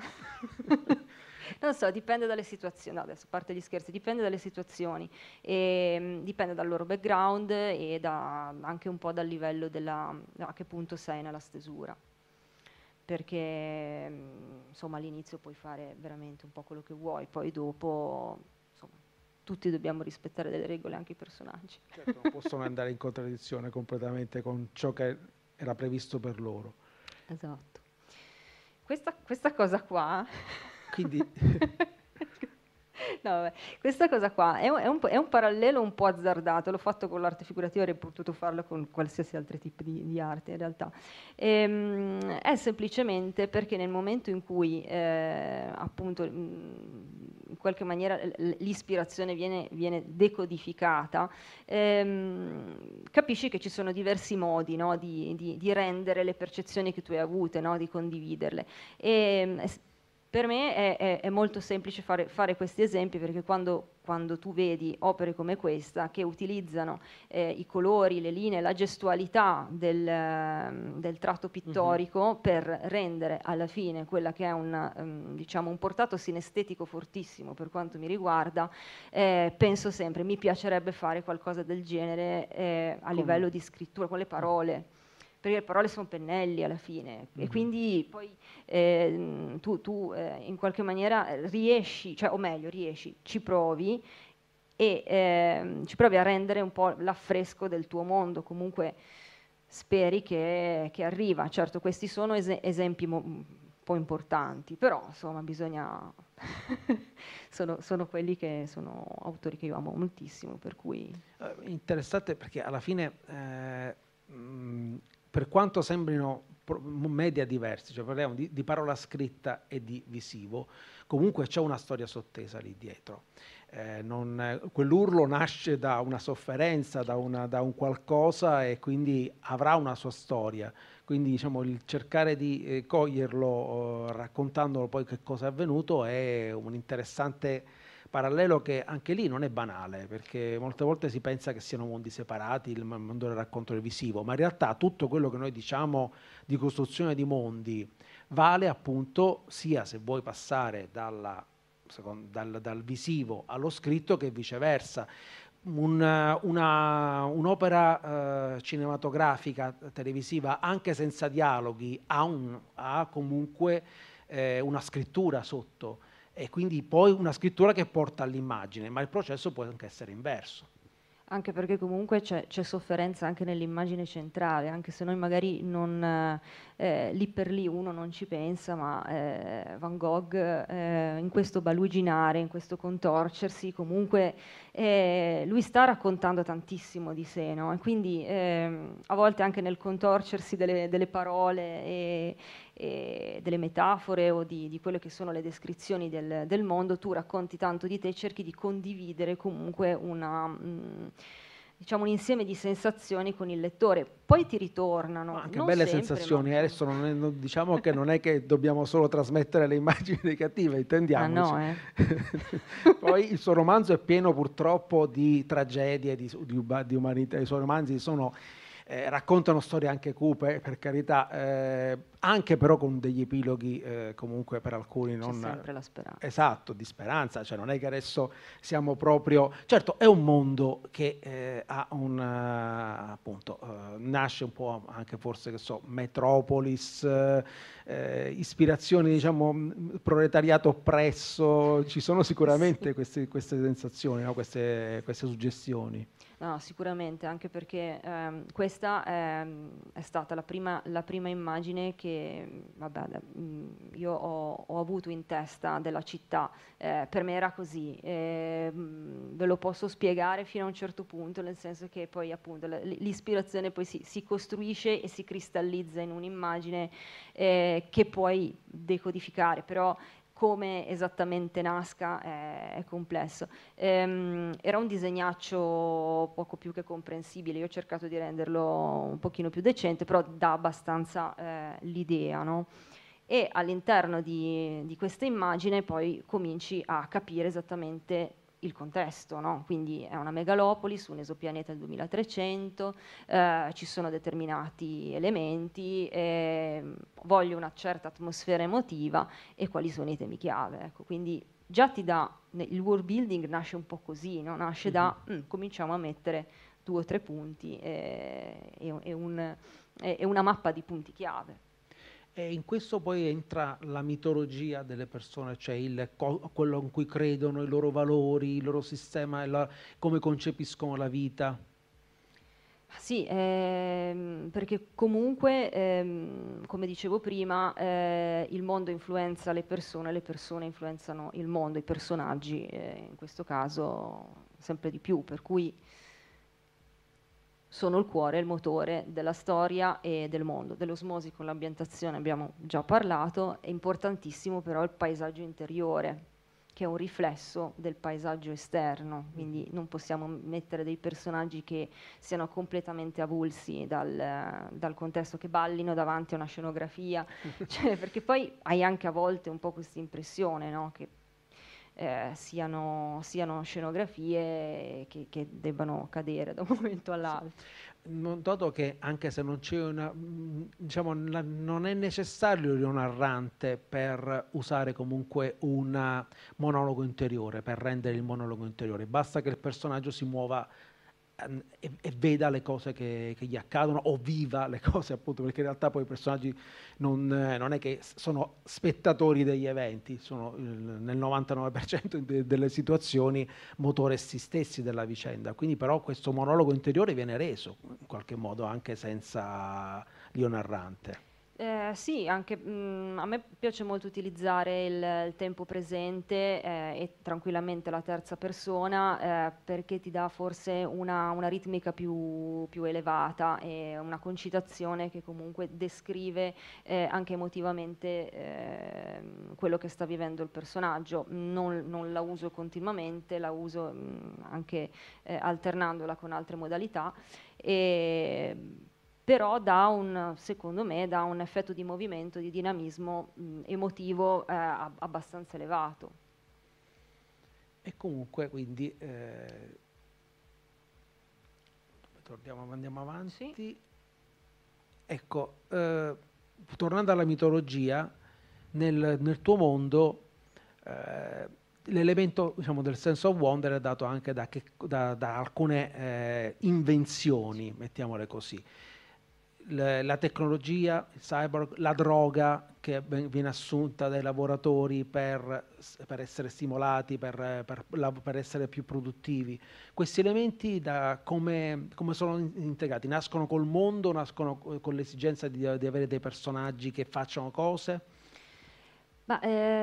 Non so, dipende dalle situazioni, no, adesso a parte gli scherzi, dipende dalle situazioni, e dipende dal loro background e anche un po' dal livello a che punto sei nella stesura, perché insomma all'inizio puoi fare veramente un po' quello che vuoi, poi dopo insomma tutti dobbiamo rispettare delle regole, anche i personaggi. Certo, non possono andare in contraddizione completamente con ciò che era previsto per loro. Esatto. Questa cosa qua... Quindi... No, vabbè. Questa cosa qua è un parallelo un po' azzardato, l'ho fatto con l'arte figurativa, avrei potuto farlo con qualsiasi altro tipo di arte in realtà. È semplicemente perché nel momento in cui appunto in qualche maniera l'ispirazione viene decodificata, capisci che ci sono diversi modi, no, di rendere le percezioni che tu hai avute, no, di condividerle. Per me è molto semplice fare questi esempi, perché quando tu vedi opere come questa che utilizzano i colori, le linee, la gestualità del tratto pittorico per rendere alla fine quella che è diciamo un portato sinestetico fortissimo per quanto mi riguarda, penso sempre mi piacerebbe fare qualcosa del genere a livello di scrittura, con le parole. Perché le parole sono pennelli alla fine, e quindi poi tu in qualche maniera riesci, cioè, o meglio ci provi e ci provi a rendere un po' l'affresco del tuo mondo, comunque speri che arriva. Certo, questi sono esempi un po' importanti, però insomma bisogna... sono quelli che sono autori che io amo moltissimo, per cui... Interessante, perché alla fine... per quanto sembrino media diversi, cioè parliamo di parola scritta e di visivo, comunque c'è una storia sottesa lì dietro. Quell'urlo nasce da una sofferenza, da un qualcosa, e quindi avrà una sua storia. Quindi diciamo il cercare di coglierlo raccontandolo poi che cosa è avvenuto è un interessante parallelo, che anche lì non è banale, perché molte volte si pensa che siano mondi separati, il mondo del racconto televisivo, ma in realtà tutto quello che noi diciamo di costruzione di mondi vale appunto sia se vuoi passare dal visivo allo scritto che viceversa. Un'opera cinematografica, televisiva, anche senza dialoghi, ha comunque una scrittura sotto, e quindi poi una scrittura che porta all'immagine, ma il processo può anche essere inverso. Anche perché comunque c'è sofferenza anche nell'immagine centrale, anche se noi magari non lì per lì uno non ci pensa, ma Van Gogh in questo baluginare, in questo contorcersi, comunque lui sta raccontando tantissimo di sé, no? E quindi a volte anche nel contorcersi delle parole delle metafore o di quelle che sono le descrizioni del mondo, tu racconti tanto di te e cerchi di condividere comunque diciamo un insieme di sensazioni con il lettore, poi ti ritornano. Anche non belle sempre, sensazioni, ma adesso diciamo che non è che dobbiamo solo trasmettere le immagini negative, intendiamoci. no, Poi il suo romanzo è pieno purtroppo di tragedie, di umanità, i suoi romanzi raccontano storie anche cupe, per carità, anche però con degli epiloghi comunque per alcuni c'è sempre la speranza. Esatto, di speranza, cioè non è che adesso siamo proprio... Certo, è un mondo che ha appunto, nasce un po' anche forse, che so, Metropolis, ispirazioni, diciamo, proletariato oppresso, ci sono sicuramente queste sensazioni, no? queste suggestioni. No, sicuramente, anche perché questa è stata la prima immagine che io ho avuto in testa della città. Per me era così, ve lo posso spiegare fino a un certo punto, nel senso che poi appunto l'ispirazione poi si costruisce e si cristallizza in un'immagine che puoi decodificare, però come esattamente nasca è complesso. Era un disegnaccio poco più che comprensibile, io ho cercato di renderlo un pochino più decente, però dà abbastanza l'idea, no? E all'interno di questa immagine poi cominci a capire esattamente il contesto, no? Quindi è una megalopoli su un esopianeta del 2300, ci sono determinati elementi, voglio una certa atmosfera emotiva e quali sono i temi chiave. Ecco, quindi già ti dà, il world building nasce un po' così, no? Nasce da cominciamo a mettere 2 o 3 punti e una mappa di punti chiave. E in questo poi entra la mitologia delle persone, cioè quello in cui credono, i loro valori, il loro sistema, come concepiscono la vita. Sì, perché comunque, come dicevo prima, il mondo influenza le persone influenzano il mondo, i personaggi, in questo caso sempre di più, per cui sono il cuore, il motore della storia e del mondo. Dell'osmosi con l'ambientazione abbiamo già parlato, è importantissimo però il paesaggio interiore, che è un riflesso del paesaggio esterno, quindi non possiamo mettere dei personaggi che siano completamente avulsi dal contesto, che ballino davanti a una scenografia, cioè, perché poi hai anche a volte un po' questa impressione, no? Che siano scenografie che debbano cadere da un momento all'altro. Notato che anche se non c'è non è necessario il narrante per usare comunque un monologo interiore, per rendere il monologo interiore, basta che il personaggio si muova e veda le cose che gli accadono o viva le cose, appunto, perché in realtà poi i personaggi non è che sono spettatori degli eventi, sono nel 99% delle situazioni motori essi stessi della vicenda, quindi però questo monologo interiore viene reso in qualche modo anche senza l'io narrante. Sì, anche a me piace molto utilizzare il tempo presente e tranquillamente la terza persona, perché ti dà forse una ritmica più elevata e una concitazione che comunque descrive anche emotivamente quello che sta vivendo il personaggio. Non la uso continuamente, la uso anche alternandola con altre modalità, però secondo me dà un effetto di movimento, di dinamismo emotivo abbastanza elevato. E comunque quindi andiamo avanti. Sì. Ecco, tornando alla mitologia, nel tuo mondo l'elemento, diciamo, del sense of wonder è dato anche da alcune invenzioni, mettiamole così. La tecnologia, il cyborg, la droga che viene assunta dai lavoratori per essere stimolati, per essere più produttivi. Questi elementi come sono integrati? Nascono col mondo, nascono con l'esigenza di avere dei personaggi che facciano cose? Ma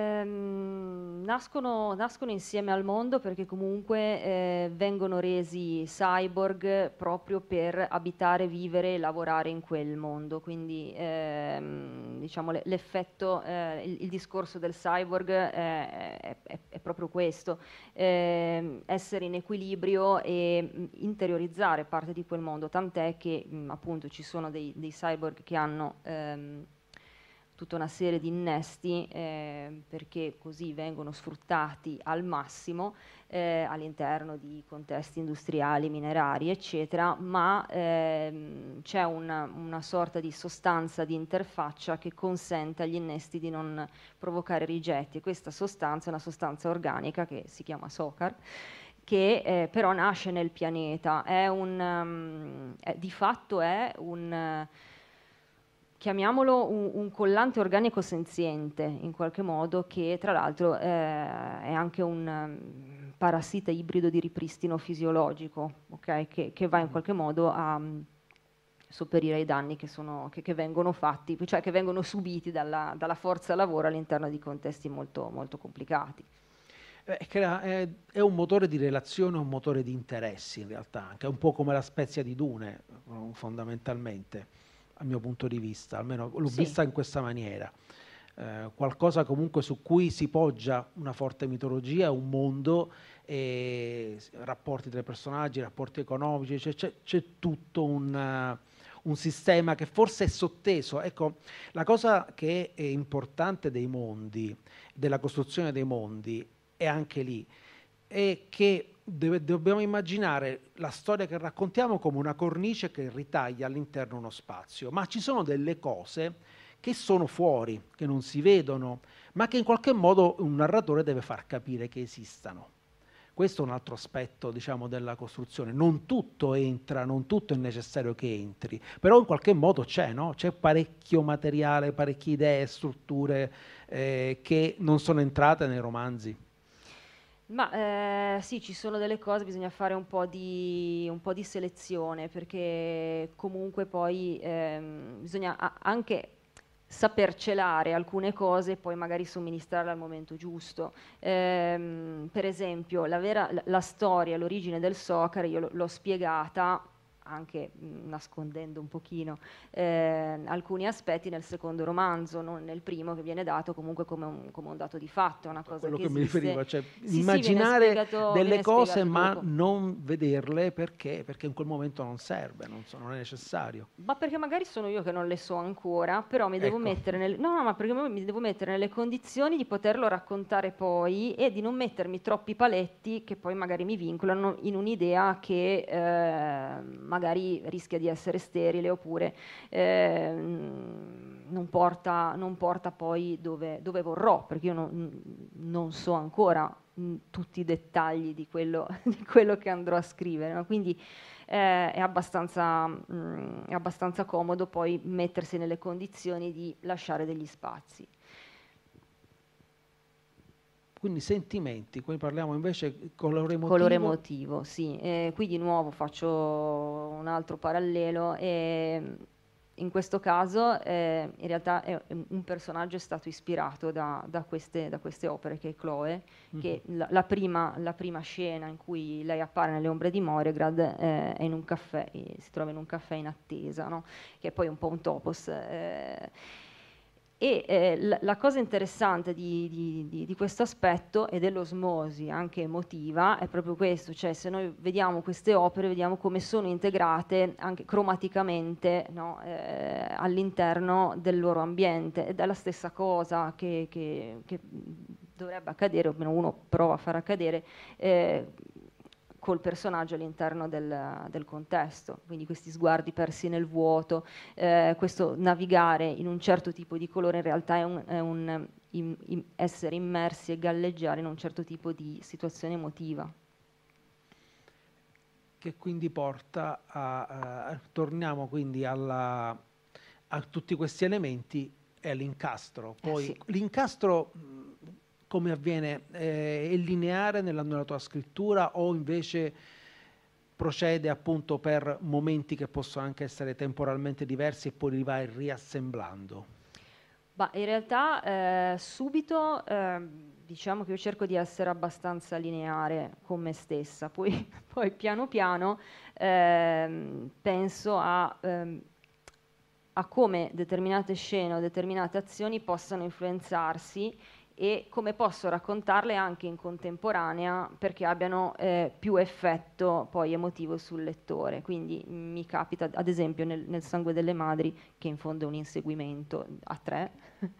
nascono insieme al mondo perché comunque vengono resi cyborg proprio per abitare, vivere e lavorare in quel mondo. Quindi diciamo l'effetto, il discorso del cyborg è proprio questo, essere in equilibrio e interiorizzare parte di quel mondo, tant'è che appunto ci sono dei cyborg che hanno tutta una serie di innesti perché così vengono sfruttati al massimo all'interno di contesti industriali, minerari, eccetera, ma c'è una sorta di sostanza di interfaccia che consente agli innesti di non provocare rigetti, e questa sostanza è una sostanza organica che si chiama SOCAR, che però nasce nel pianeta, di fatto è un chiamiamolo un collante organico senziente, in qualche modo, che tra l'altro è anche un parassita ibrido di ripristino fisiologico, okay? che va in qualche modo a sopperire ai danni che vengono fatti, cioè che vengono subiti dalla forza lavoro all'interno di contesti molto, molto complicati. È un motore di relazione, un motore di interessi in realtà, anche un po' come la Spezia di Dune, fondamentalmente. Al mio punto di vista, almeno l'ho vista in questa maniera, qualcosa comunque su cui si poggia una forte mitologia, un mondo, rapporti tra i personaggi, rapporti economici, c'è tutto un sistema che forse è sotteso. Ecco, la cosa che è importante dei mondi, della costruzione dei mondi, è anche lì, è che dobbiamo immaginare la storia che raccontiamo come una cornice che ritaglia all'interno uno spazio, ma ci sono delle cose che sono fuori, che non si vedono, ma che in qualche modo un narratore deve far capire che esistano. Questo è un altro aspetto, diciamo, della costruzione. Non tutto entra, non tutto è necessario che entri, però in qualche modo c'è, no? C'è parecchio materiale, parecchie idee, strutture che non sono entrate nei romanzi. Ma sì, ci sono delle cose, bisogna fare un po' di selezione, perché comunque poi bisogna anche saper celare alcune cose e poi magari somministrarle al momento giusto. Per esempio, la storia, l'origine del SOCAR, io l'ho spiegata anche nascondendo un pochino alcuni aspetti nel secondo romanzo, non nel primo, che viene dato comunque come un dato di fatto, una cosa quello che mi esiste. riferivo, cioè Sì, immaginare delle cose ma dopo. non vederle perché in quel momento non serve, non è necessario. Ma perché magari sono io che non le so ancora, però mi devo mettere ma perché mi devo mettere nelle condizioni di poterlo raccontare poi e di non mettermi troppi paletti che poi magari mi vincolano in un'idea che magari rischia di essere sterile oppure non porta poi dove vorrò, perché io non so ancora tutti i dettagli di quello che andrò a scrivere, no? Quindi è abbastanza comodo poi mettersi nelle condizioni di lasciare degli spazi. Quindi sentimenti, qui parliamo invece colore emotivo. Colore emotivo, sì. Qui di nuovo faccio un altro parallelo. In questo caso in realtà un personaggio è stato ispirato da queste opere, che è Chloe, che la prima scena in cui lei appare nelle ombre di Moregrad è in un caffè, si trova in un caffè in attesa, no? Che è poi un po' un topos. La cosa interessante di questo aspetto e dell'osmosi anche emotiva è proprio questo, cioè se noi vediamo queste opere vediamo come sono integrate anche cromaticamente, no? All'interno del loro ambiente, ed è la stessa cosa che dovrebbe accadere, o almeno uno prova a far accadere col personaggio all'interno del contesto, quindi questi sguardi persi nel vuoto, questo navigare in un certo tipo di colore in realtà è un essere immersi e galleggiare in un certo tipo di situazione emotiva. Che quindi porta torniamo quindi a tutti questi elementi e all'incastro. Poi sì. L'incastro come avviene? È lineare nella tua scrittura o invece procede appunto per momenti che possono anche essere temporalmente diversi e poi li vai riassemblando? In realtà subito diciamo che io cerco di essere abbastanza lineare con me stessa, poi piano piano penso a come determinate scene o determinate azioni possano influenzarsi e come posso raccontarle anche in contemporanea perché abbiano più effetto poi emotivo sul lettore. Quindi mi capita, ad esempio, nel Sangue delle Madri, che in fondo è un inseguimento a 3,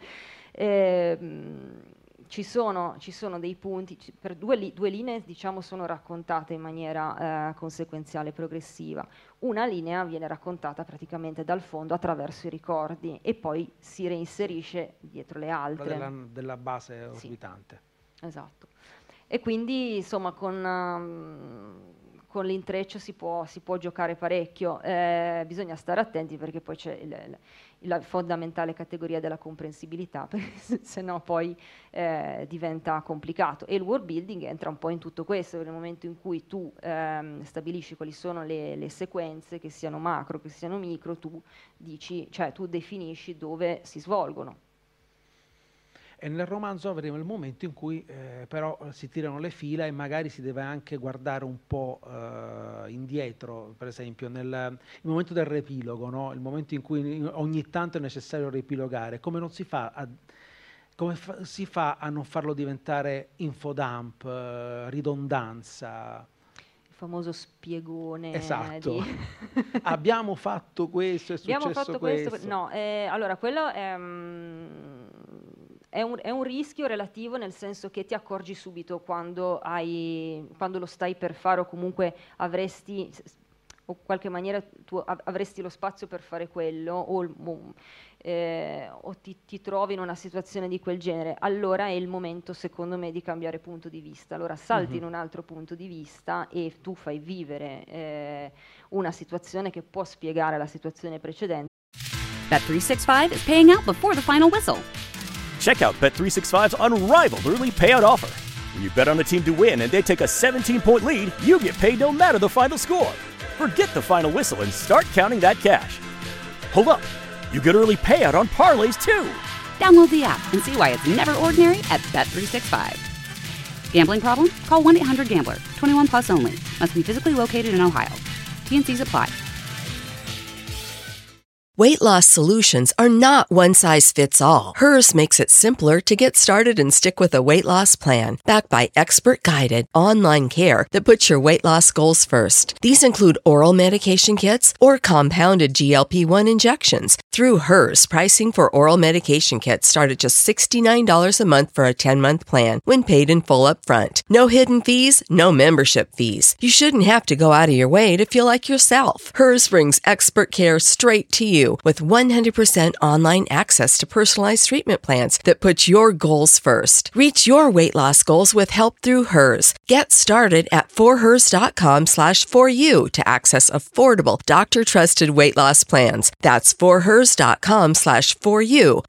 ci sono dei punti, per due linee diciamo sono raccontate in maniera conseguenziale progressiva. Una linea viene raccontata praticamente dal fondo attraverso i ricordi e poi si reinserisce dietro le altre. Della base orbitante. Sì, esatto. E quindi insomma con l'intreccio si può giocare parecchio, bisogna stare attenti perché poi c'è la fondamentale categoria della comprensibilità, perché se no poi diventa complicato. E il world building entra un po' in tutto questo, nel momento in cui tu stabilisci quali sono le sequenze, che siano macro, che siano micro, tu definisci dove si svolgono. E nel romanzo avremo il momento in cui però si tirano le fila e magari si deve anche guardare un po' indietro, per esempio il momento del riepilogo, no? Il momento in cui ogni tanto è necessario riepilogare. Come si fa a non farlo diventare infodump, ridondanza? Il famoso spiegone. Esatto. Abbiamo fatto questo, è successo questo. No, allora quello è un rischio relativo, nel senso che ti accorgi subito quando lo stai per fare o comunque avresti, o in qualche maniera tu avresti lo spazio per fare quello o ti trovi in una situazione di quel genere. Allora è il momento, secondo me, di cambiare punto di vista. Allora salti in un altro punto di vista e tu fai vivere una situazione che può spiegare la situazione precedente. Bet365 is paying out before the final whistle. Check out Bet365's unrivaled early payout offer. When you bet on a team to win and they take a 17-point lead, you get paid no matter the final score. Forget the final whistle and start counting that cash. Hold up, you get early payout on parlays too. Download the app and see why it's never ordinary at Bet365. Gambling problem? Call 1-800-GAMBLER. 21 plus only. Must be physically located in Ohio. T&Cs apply. Weight loss solutions are not one size fits all. Hers makes it simpler to get started and stick with a weight loss plan, backed by expert-guided online care that puts your weight loss goals first. These include oral medication kits or compounded GLP-1 injections. Through Hers, pricing for oral medication kits start at just $69 a month for a 10-month plan when paid in full upfront. No hidden fees, no membership fees. You shouldn't have to go out of your way to feel like yourself. Hers brings expert care straight to you with 100% online access to personalized treatment plans that put your goals first. Reach your weight loss goals with help through Hers. Get started at forhers.com/4u to access affordable, doctor-trusted weight loss plans. That's forhers.com/4u,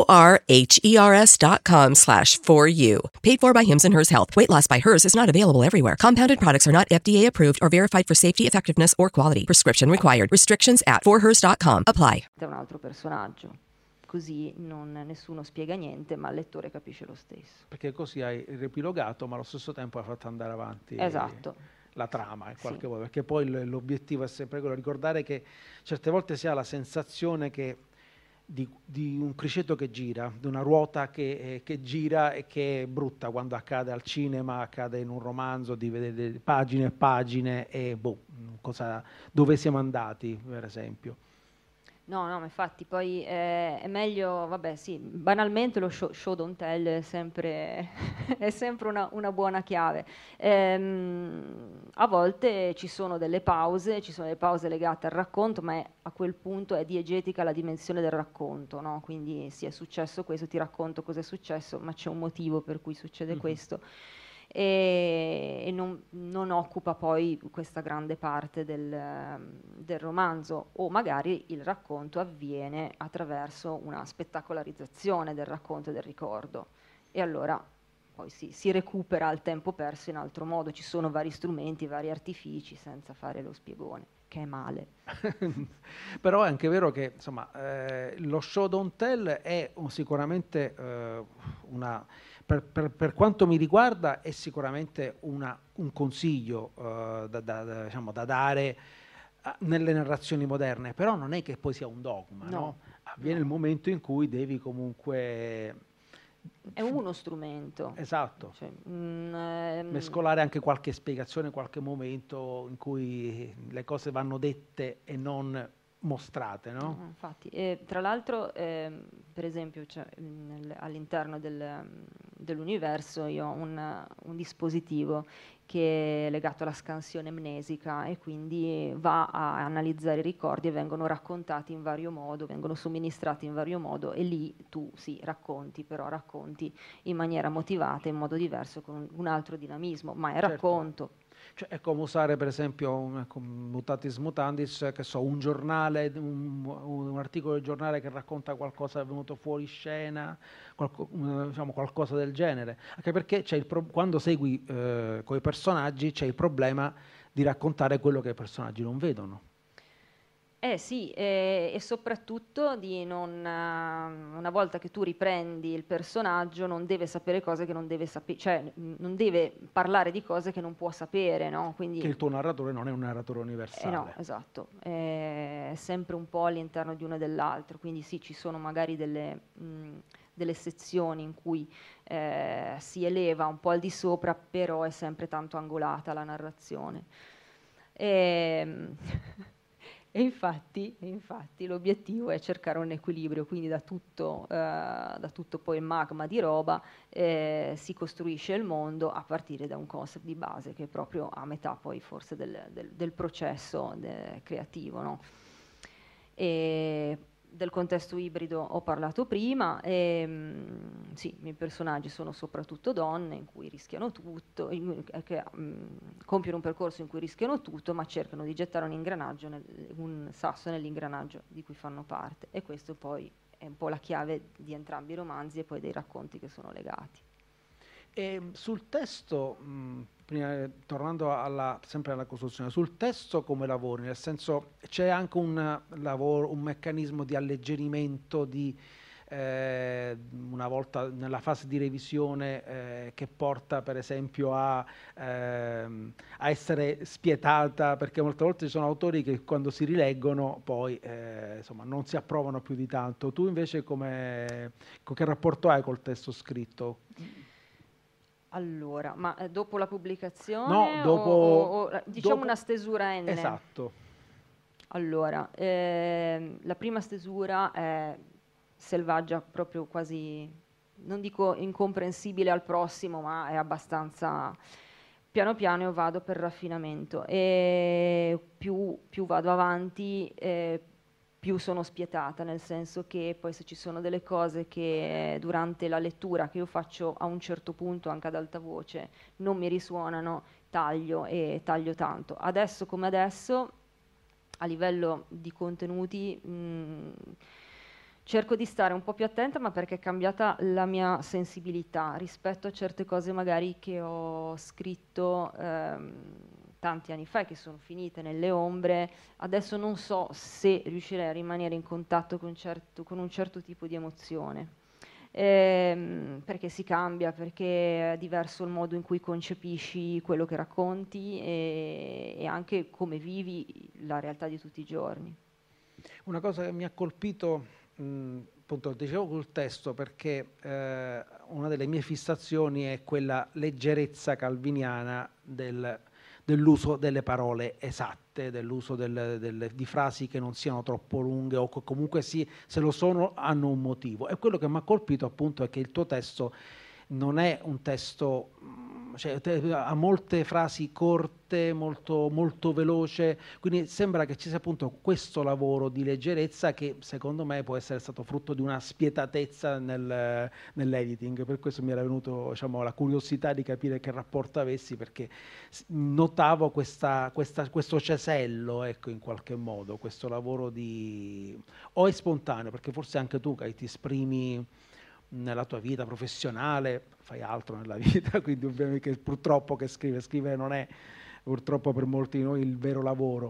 forhers.com/4u. Paid for by Hims & Hers Health. Weight loss by Hers is not available everywhere. Compounded products are not FDA approved or verified for safety, effectiveness, or quality. Prescription required. Restrictions at forhers.com. Apply. È un altro personaggio, così nessuno spiega niente, ma il lettore capisce lo stesso. Perché così hai riepilogato, ma allo stesso tempo hai fatto andare avanti la trama in qualche modo, perché poi l'obiettivo è sempre quello, ricordare che certe volte si ha la sensazione che di un criceto che gira, di una ruota che gira e che è brutta quando accade al cinema, accade in un romanzo, di vedere pagine e pagine e dove siamo andati, per esempio. No, ma infatti poi è meglio, banalmente lo show don't tell è sempre una buona chiave. A volte ci sono delle pause legate al racconto, ma a quel punto è diegetica la dimensione del racconto, no? Quindi è successo questo, ti racconto cosa è successo, ma c'è un motivo per cui succede questo. E non occupa poi questa grande parte del romanzo, o magari il racconto avviene attraverso una spettacolarizzazione del racconto e del ricordo, e allora poi si recupera il tempo perso in altro modo. Ci sono vari strumenti, vari artifici senza fare lo spiegone. che è male. Però è anche vero che insomma, lo show don't tell è sicuramente per quanto mi riguarda è sicuramente un consiglio diciamo, da dare nelle narrazioni moderne, però non è che poi sia un dogma, no? Avviene il momento in cui devi comunque... È uno strumento. Esatto. Cioè, mescolare anche qualche spiegazione, qualche momento in cui le cose vanno dette e non mostrate, no? Infatti, tra l'altro, per esempio, cioè, all'interno dell'universo io ho un dispositivo che è legato alla scansione amnesica e quindi va a analizzare i ricordi e vengono raccontati in vario modo, vengono somministrati in vario modo e lì tu sì, racconti, però racconti in maniera motivata, in modo diverso, con un altro dinamismo, ma è racconto. Cioè, è come usare per esempio mutatis mutandis, che so, un giornale, un articolo del giornale che racconta qualcosa che è venuto fuori scena, diciamo qualcosa del genere. Anche perché c'è quando segui con i personaggi c'è il problema di raccontare quello che i personaggi non vedono. Sì, e soprattutto di una volta che tu riprendi il personaggio non deve sapere cose che non deve sapere, cioè non deve parlare di cose che non può sapere, no? Quindi, che il tuo narratore non è un narratore universale. No, esatto, è sempre un po' all'interno di uno e dell'altro, quindi sì, ci sono magari delle sezioni in cui si eleva un po' al di sopra, però è sempre tanto angolata la narrazione. E infatti l'obiettivo è cercare un equilibrio, quindi da tutto poi il magma di roba si costruisce il mondo a partire da un concept di base che è proprio a metà poi forse del processo creativo, no? E del contesto ibrido ho parlato prima, sì, i miei personaggi sono soprattutto donne in cui rischiano tutto, che compiono un percorso in cui rischiano tutto, ma cercano di gettare un sasso nell'ingranaggio di cui fanno parte, e questo poi è un po' la chiave di entrambi i romanzi e poi dei racconti che sono legati. E sul testo, tornando sempre alla costruzione, sul testo come lavori? Nel senso, c'è anche un meccanismo di alleggerimento una volta nella fase di revisione che porta per esempio a essere spietata, perché molte volte ci sono autori che quando si rileggono poi insomma non si approvano più di tanto. Tu invece che rapporto hai col testo scritto? Allora, ma dopo la pubblicazione? No, dopo... diciamo dopo, una stesura N? Esatto. Allora, la prima stesura è selvaggia, proprio quasi, non dico incomprensibile al prossimo, ma è abbastanza... Piano piano io vado per raffinamento e più vado avanti, più sono spietata, nel senso che poi se ci sono delle cose che durante la lettura che io faccio a un certo punto anche ad alta voce non mi risuonano, taglio e taglio tanto. Adesso come adesso, a livello di contenuti, cerco di stare un po' più attenta, ma perché è cambiata la mia sensibilità rispetto a certe cose magari che ho scritto tanti anni fa e che sono finite nelle ombre. Adesso non so se riuscirei a rimanere in contatto con un certo tipo di emozione, perché si cambia, perché è diverso il modo in cui concepisci quello che racconti e anche come vivi la realtà di tutti i giorni. Una cosa che mi ha colpito, appunto, dicevo col testo, perché una delle mie fissazioni è quella leggerezza calviniana dell'uso delle parole esatte, dell'uso di frasi che non siano troppo lunghe o comunque se lo sono hanno un motivo. E quello che mi ha colpito appunto è che il tuo testo non è un testo, cioè, ha molte frasi corte, molto, molto veloce, quindi sembra che ci sia appunto questo lavoro di leggerezza che secondo me può essere stato frutto di una spietatezza nell'editing. Per questo mi era venuto, diciamo, la curiosità di capire che rapporto avessi, perché notavo questo cesello, ecco, in qualche modo, questo lavoro o è spontaneo, perché forse anche tu che ti esprimi nella tua vita professionale, fai altro nella vita, quindi ovviamente purtroppo che scrivere non è purtroppo per molti di noi il vero lavoro,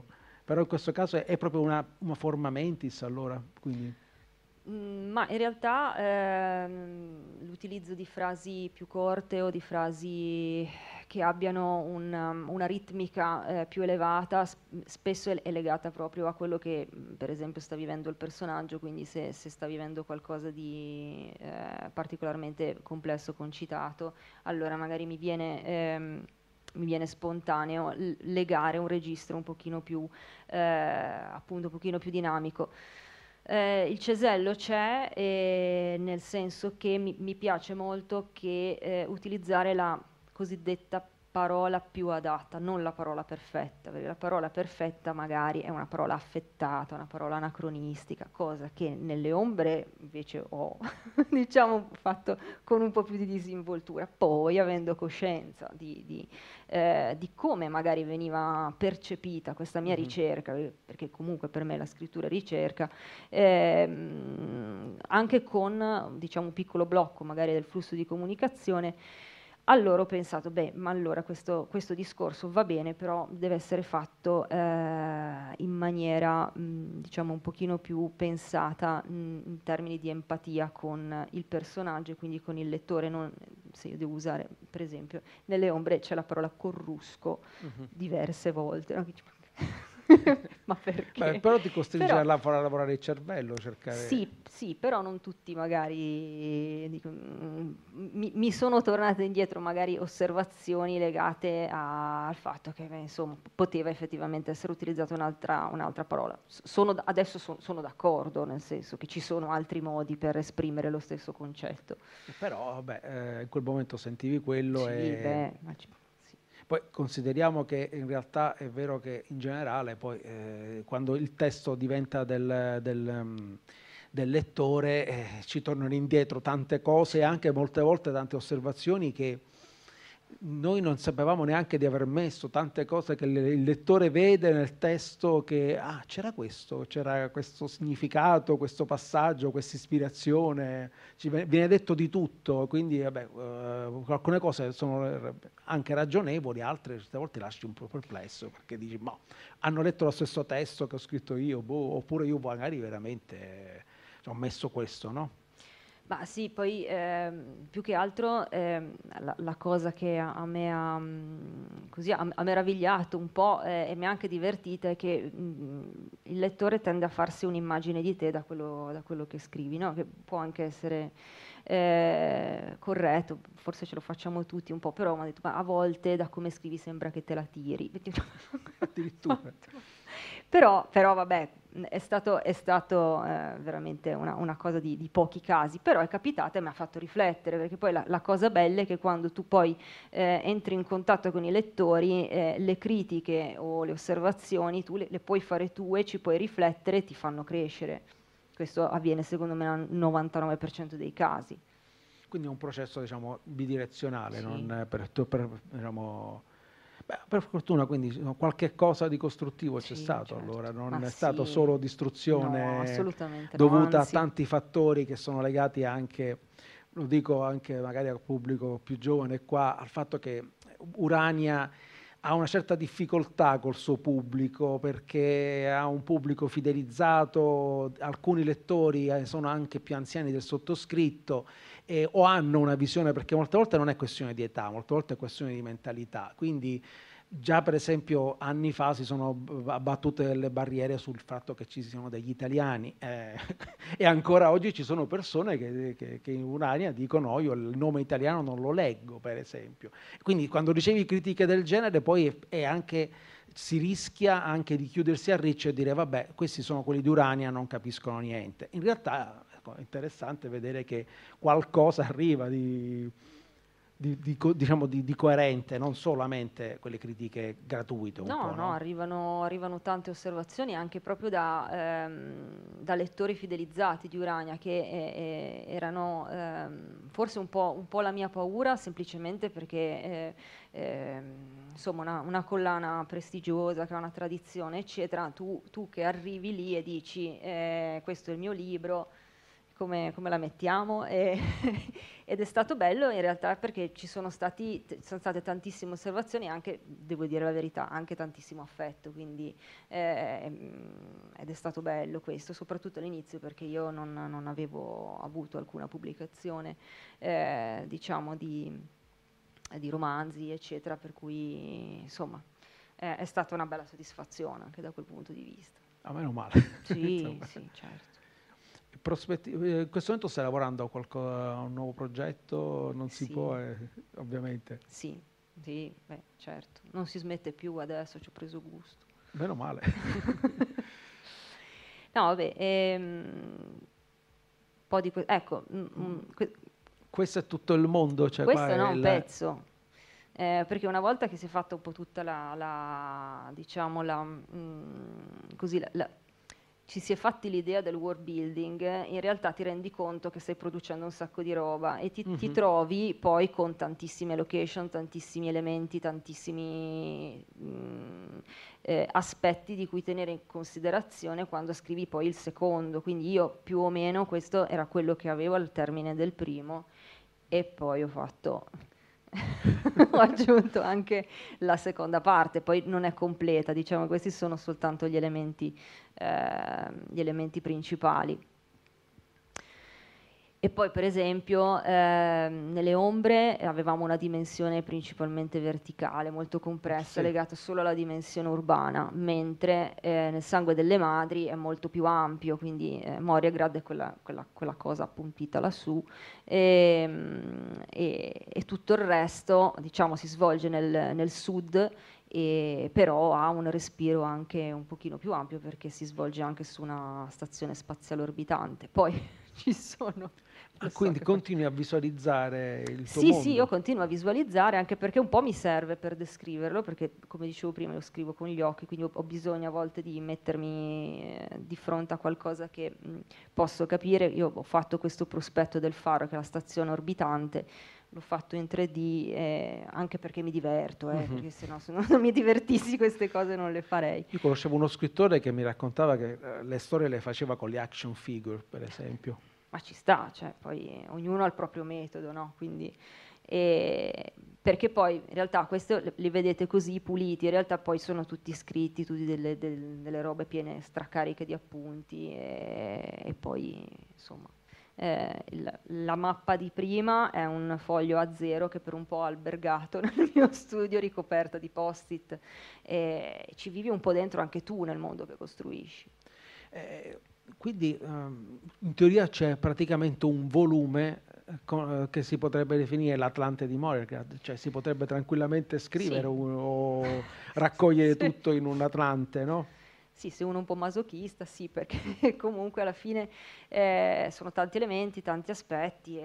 Però in questo caso è proprio una forma mentis, allora, quindi... Ma in realtà l'utilizzo di frasi più corte o di frasi che abbiano una ritmica più elevata spesso è legata proprio a quello che per esempio sta vivendo il personaggio, quindi se sta vivendo qualcosa di particolarmente complesso, concitato, allora magari mi viene spontaneo legare un registro un pochino più appunto un pochino più dinamico. Il cesello c'è, nel senso che mi piace molto che utilizzare la cosiddetta parola più adatta, non la parola perfetta, perché la parola perfetta magari è una parola affettata, una parola anacronistica, cosa che nelle ombre invece ho diciamo fatto con un po' più di disinvoltura, poi avendo coscienza di come magari veniva percepita questa mia ricerca, perché comunque per me la scrittura è ricerca, anche con diciamo un piccolo blocco magari del flusso di comunicazione. Allora ho pensato, ma allora questo discorso va bene, però deve essere fatto in maniera diciamo un pochino più pensata in termini di empatia con il personaggio e quindi con il lettore. Non, se io devo usare, per esempio, nelle ombre c'è la parola corrusco diverse volte, no? Ma perché? Però ti costringe a lavorare il cervello, cercare... Sì, però non tutti magari, dico, mi sono tornate indietro magari osservazioni legate al fatto che insomma poteva effettivamente essere utilizzata un'altra parola. Adesso sono d'accordo, nel senso che ci sono altri modi per esprimere lo stesso concetto. Però vabbè, in quel momento sentivi quello sì, Poi consideriamo che in realtà è vero che in generale poi quando il testo diventa del lettore ci tornano indietro tante cose e anche molte volte tante osservazioni che noi non sapevamo neanche di aver messo, tante cose che il lettore vede nel testo che c'era questo significato, questo passaggio, questa ispirazione, ci viene detto di tutto, quindi vabbè, alcune cose sono anche ragionevoli, altre certe volte lasci un po' perplesso perché dici ma hanno letto lo stesso testo che ho scritto io, oppure io magari veramente ho messo questo, no? Ma sì, poi più che altro la cosa che a me ha meravigliato un po' e mi ha anche divertita è che il lettore tende a farsi un'immagine di te da quello che scrivi, no? Che può anche essere corretto, forse ce lo facciamo tutti un po', però mi ha detto, ma a volte da come scrivi sembra che te la tiri. Addirittura. Però vabbè, è stato veramente una cosa di pochi casi, però è capitata e mi ha fatto riflettere, perché poi la cosa bella è che quando tu poi entri in contatto con i lettori, le critiche o le osservazioni tu le puoi fare tue, ci puoi riflettere e ti fanno crescere. Questo avviene secondo me nel 99% dei casi. Quindi è un processo diciamo bidirezionale, sì. Non diciamo... per fortuna quindi qualche cosa di costruttivo c'è stato, certo. Allora non è stato solo distruzione dovuta a tanti fattori che sono legati anche, lo dico anche magari al pubblico più giovane qua, al fatto che Urania ha una certa difficoltà col suo pubblico perché ha un pubblico fidelizzato, alcuni lettori sono anche più anziani del sottoscritto o hanno una visione, perché molte volte non è questione di età, molte volte è questione di mentalità, quindi già per esempio anni fa si sono abbattute delle barriere sul fatto che ci siano degli italiani e ancora oggi ci sono persone che in Urania dicono io il nome italiano non lo leggo, per esempio. Quindi quando ricevi critiche del genere poi è anche, si rischia anche di chiudersi a riccio e dire vabbè, questi sono quelli di Urania, non capiscono niente. In realtà è interessante vedere che qualcosa arriva di coerente, non solamente quelle critiche gratuite. No, arrivano tante osservazioni anche proprio da lettori fidelizzati di Urania che erano forse un po' la mia paura, semplicemente perché insomma una collana prestigiosa che ha una tradizione eccetera, tu che arrivi lì e dici questo è il mio libro, come la mettiamo, ed è stato bello in realtà perché ci sono state tantissime osservazioni, anche, devo dire la verità, anche tantissimo affetto, quindi ed è stato bello questo, soprattutto all'inizio, perché io non avevo avuto alcuna pubblicazione diciamo di romanzi eccetera, per cui insomma è stata una bella soddisfazione anche da quel punto di vista. A meno male. Sì, sì, certo. In questo momento stai lavorando a un nuovo progetto? Non si Sì. può, ovviamente. Sì, sì, beh, certo. Non si smette più adesso, ci ho preso gusto. Meno male. No, vabbè, po' di ecco, Questo è tutto il mondo? Cioè questo qua no, è un la- pezzo. Perché una volta che si è fatta un po' tutta diciamo così, ci si è fatti l'idea del world building, in realtà ti rendi conto che stai producendo un sacco di roba e ti trovi poi con tantissime location, tantissimi elementi, tantissimi aspetti di cui tenere in considerazione quando scrivi poi il secondo. Quindi io più o meno questo era quello che avevo al termine del primo, e poi ho aggiunto anche la seconda parte, poi non è completa, diciamo, questi sono soltanto gli elementi principali. E poi per esempio nelle ombre avevamo una dimensione principalmente verticale, molto compressa, legata solo alla dimensione urbana, mentre nel Sangue delle Madri è molto più ampio, quindi Moriagrad è quella cosa appuntita lassù, e tutto il resto, diciamo, si svolge nel sud, però ha un respiro anche un pochino più ampio perché si svolge anche su una stazione spaziale orbitante. Poi ci sono... Quindi continui a visualizzare il tuo Sì, mondo? sì, io continuo a visualizzare, anche perché un po' mi serve per descriverlo, perché come dicevo prima lo scrivo con gli occhi, quindi ho bisogno a volte di mettermi di fronte a qualcosa che posso capire. Io ho fatto questo prospetto del faro, che è la stazione orbitante, l'ho fatto in 3D anche perché mi diverto, perché se non mi divertissi queste cose non le farei. Io conoscevo uno scrittore che mi raccontava che le storie le faceva con le action figure, per esempio. Ma ci sta, cioè poi ognuno ha il proprio metodo, no? Quindi, perché poi in realtà questo li vedete così puliti, in realtà poi sono tutti scritti, tutti delle robe piene stracariche di appunti, e poi insomma la mappa di prima è un foglio A0 che per un po' ho albergato nel mio studio, ricoperta di post-it, e ci vivi un po' dentro anche tu nel mondo che costruisci. Quindi in teoria c'è praticamente un volume che si potrebbe definire l'Atlante di Moriagrad, cioè si potrebbe tranquillamente scrivere o raccogliere tutto in un Atlante, no? Sì, se uno è un po' masochista, sì, perché comunque alla fine sono tanti elementi, tanti aspetti,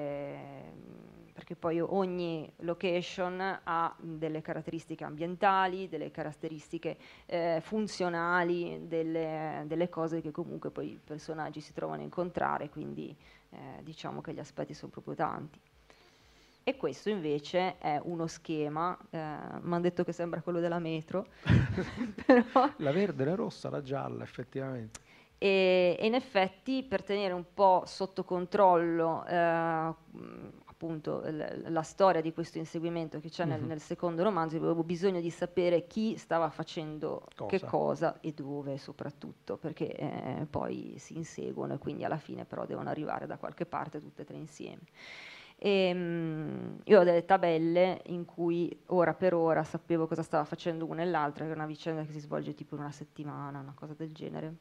perché poi ogni location ha delle caratteristiche ambientali, delle caratteristiche funzionali, delle cose che comunque poi i personaggi si trovano a incontrare, quindi diciamo che gli aspetti sono proprio tanti. E questo invece è uno schema, mi hanno detto che sembra quello della metro, però La verde, la rossa, la gialla, effettivamente. e in effetti per tenere un po' sotto controllo appunto la storia di questo inseguimento che c'è nel secondo romanzo, avevo bisogno di sapere chi stava facendo che cosa e dove soprattutto, perché poi si inseguono e quindi alla fine però devono arrivare da qualche parte tutte e tre insieme. Io ho delle tabelle in cui ora per ora sapevo cosa stava facendo una e l'altra, che è una vicenda che si svolge tipo in una settimana, una cosa del genere.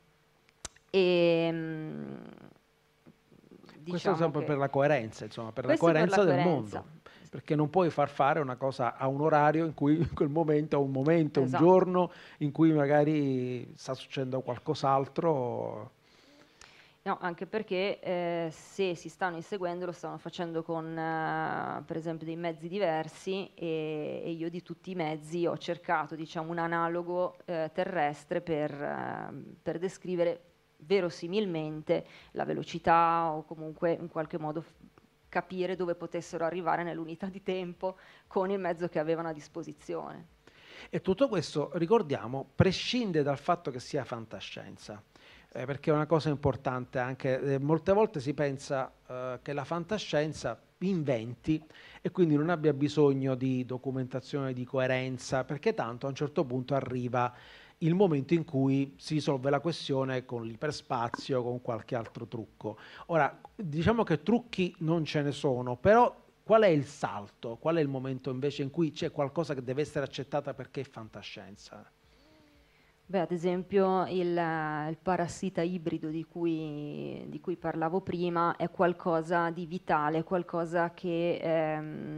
Questo sempre per la coerenza, insomma, per la Questo per la coerenza del coerenza. mondo. Perché non puoi far fare una cosa a un orario in cui in quel momento, a un momento, Esatto. un giorno in cui magari sta succedendo qualcos'altro. No, anche perché se si stanno inseguendo lo stanno facendo con per esempio dei mezzi diversi, e io di tutti i mezzi ho cercato, diciamo, un analogo terrestre per descrivere verosimilmente la velocità, o comunque in qualche modo capire dove potessero arrivare nell'unità di tempo con il mezzo che avevano a disposizione. E tutto questo, ricordiamo, prescinde dal fatto che sia fantascienza. perché è una cosa importante anche. Molte volte si pensa che la fantascienza inventi e quindi non abbia bisogno di documentazione, di coerenza, perché tanto a un certo punto arriva il momento in cui si risolve la questione con l'iperspazio, con qualche altro trucco. Ora, diciamo che trucchi non ce ne sono, però qual è il salto? Qual è il momento invece in cui c'è qualcosa che deve essere accettata perché è fantascienza? Beh, ad esempio il parassita ibrido di cui parlavo prima è qualcosa di vitale, qualcosa che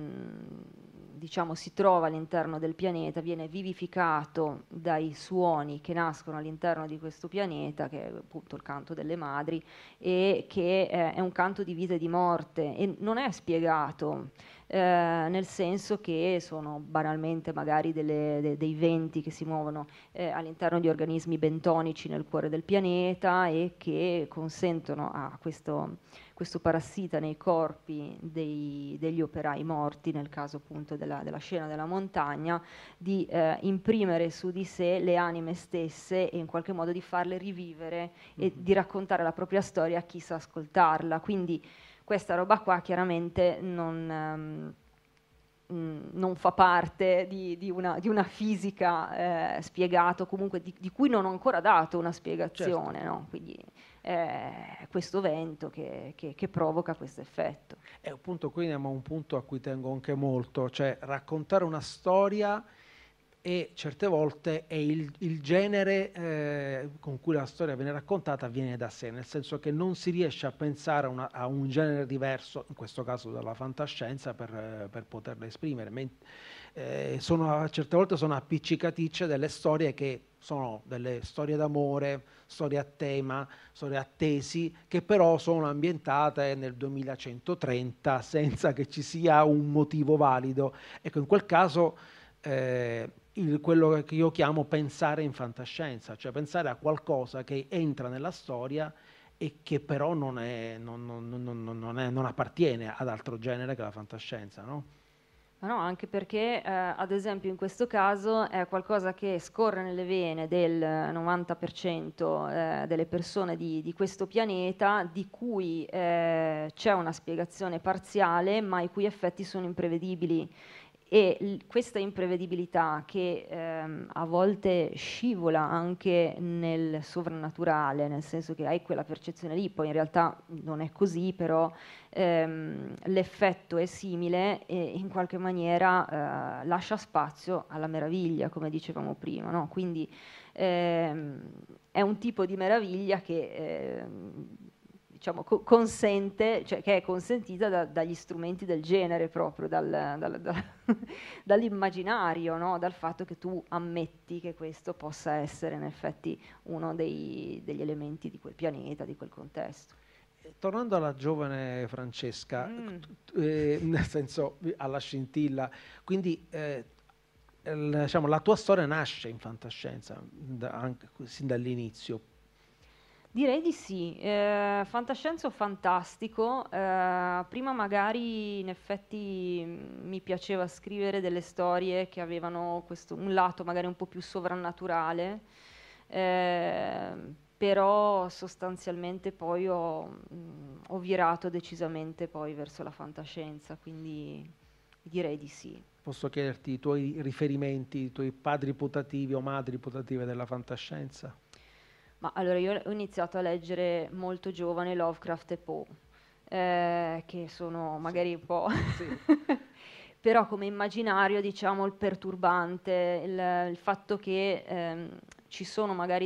diciamo si trova all'interno del pianeta, viene vivificato dai suoni che nascono all'interno di questo pianeta, che è appunto il canto delle madri, e che è un canto di vita e di morte, e non è spiegato. Nel senso che sono banalmente magari dei venti che si muovono all'interno di organismi bentonici nel cuore del pianeta e che consentono a questo parassita nei corpi degli operai morti, nel caso appunto della scena della montagna, di imprimere su di sé le anime stesse e in qualche modo di farle rivivere e di raccontare la propria storia a chi sa ascoltarla. Quindi questa roba qua chiaramente non fa parte di una fisica spiegata, comunque di cui non ho ancora dato una spiegazione, certo. No? Quindi è questo vento che provoca questo effetto. E appunto qui andiamo a un punto a cui tengo anche molto, cioè raccontare una storia, e certe volte è il genere con cui la storia viene raccontata viene da sé, nel senso che non si riesce a pensare a un genere diverso, in questo caso dalla fantascienza, per poterla esprimere. Certe volte sono appiccicaticce delle storie che sono delle storie d'amore, storie a tema, storie a tesi, che però sono ambientate nel 2130 senza che ci sia un motivo valido. Ecco, in quel caso quello che io chiamo pensare in fantascienza, cioè pensare a qualcosa che entra nella storia e che però non appartiene ad altro genere che la fantascienza, no? Ma no, anche perché ad esempio in questo caso è qualcosa che scorre nelle vene del 90% delle persone di questo pianeta, di cui c'è una spiegazione parziale, ma i cui effetti sono imprevedibili. E questa imprevedibilità che a volte scivola anche nel sovrannaturale, nel senso che hai quella percezione lì, poi in realtà non è così, però l'effetto è simile e in qualche maniera lascia spazio alla meraviglia, come dicevamo prima, no? Quindi è un tipo di meraviglia che diciamo, consente, cioè che è consentita dagli strumenti del genere proprio, dall'immaginario, no? Dal fatto che tu ammetti che questo possa essere in effetti uno degli elementi di quel pianeta, di quel contesto. Tornando alla giovane Francesca, nel senso alla scintilla, quindi diciamo, la tua storia nasce in fantascienza, anche sin dall'inizio. Direi di sì, fantascienza o fantastico. Prima magari in effetti mi piaceva scrivere delle storie che avevano un lato magari un po' più sovrannaturale, però sostanzialmente poi ho virato decisamente poi verso la fantascienza, quindi direi di sì. Posso chiederti i tuoi riferimenti, i tuoi padri putativi o madri putative della fantascienza? Ma allora io ho iniziato a leggere molto giovane Lovecraft e Poe, che sono magari un po'... Sì. Però come immaginario, diciamo, il perturbante, il fatto che ci sono magari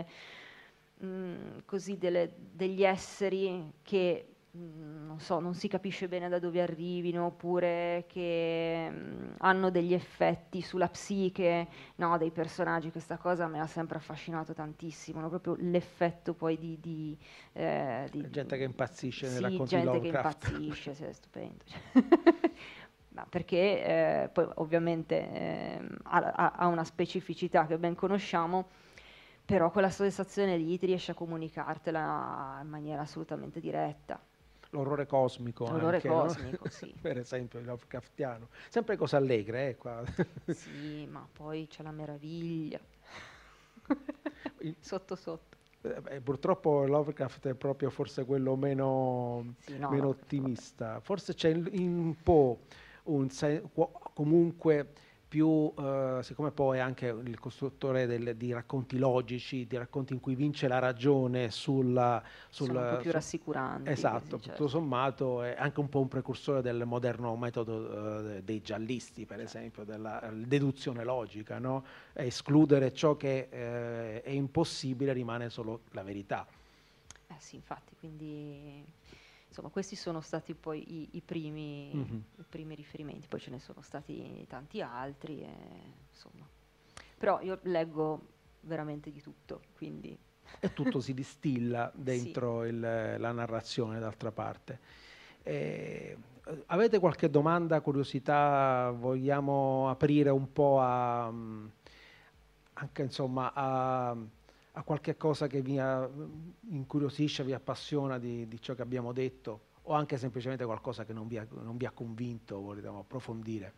degli esseri che non so, non si capisce bene da dove arrivino, oppure che hanno degli effetti sulla psiche, no, dei personaggi. Questa cosa me ha sempre affascinato tantissimo, no? Proprio l'effetto poi di gente che impazzisce nei sì, racconti gente di Lovecraft. che impazzisce, sì, è stupendo. Ma perché poi ovviamente ha una specificità che ben conosciamo, però quella sensazione lì ti riesce a comunicartela in maniera assolutamente diretta. L'orrore cosmico. L'orrore anche, cosmico, no? sì. Per esempio il Lovecraftiano. Sempre cose allegre, qua. Sì, ma poi c'è la meraviglia. Sotto sotto. Purtroppo Lovecraft è proprio forse quello meno ottimista. Forse c'è un po' comunque più, siccome poi è anche il costruttore di racconti logici, di racconti in cui vince la ragione sono un po' più rassicuranti. Esatto, tutto sommato è anche un po' un precursore del moderno metodo dei giallisti, per esempio, della deduzione logica, no? Escludere ciò che è impossibile, rimane solo la verità. Sì, infatti, quindi insomma questi sono stati poi i primi riferimenti, poi ce ne sono stati tanti altri, insomma. Però io leggo veramente di tutto, quindi... E tutto si distilla dentro la narrazione, d'altra parte. Avete qualche domanda, curiosità? Vogliamo aprire un po' anche insomma a qualche cosa che vi incuriosisce, vi appassiona di ciò che abbiamo detto, o anche semplicemente qualcosa che non vi ha convinto, volevamo approfondire.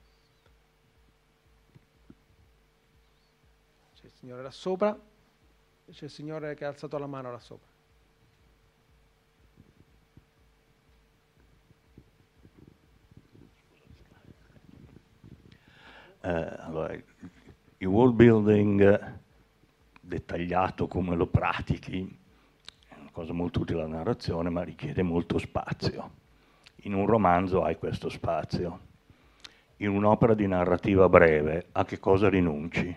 C'è il signore là sopra, c'è il signore che ha alzato la mano là sopra. Allora, il world building dettagliato come lo pratichi è una cosa molto utile alla narrazione, ma richiede molto spazio. In un romanzo hai questo spazio. In un'opera di narrativa breve a che cosa rinunci?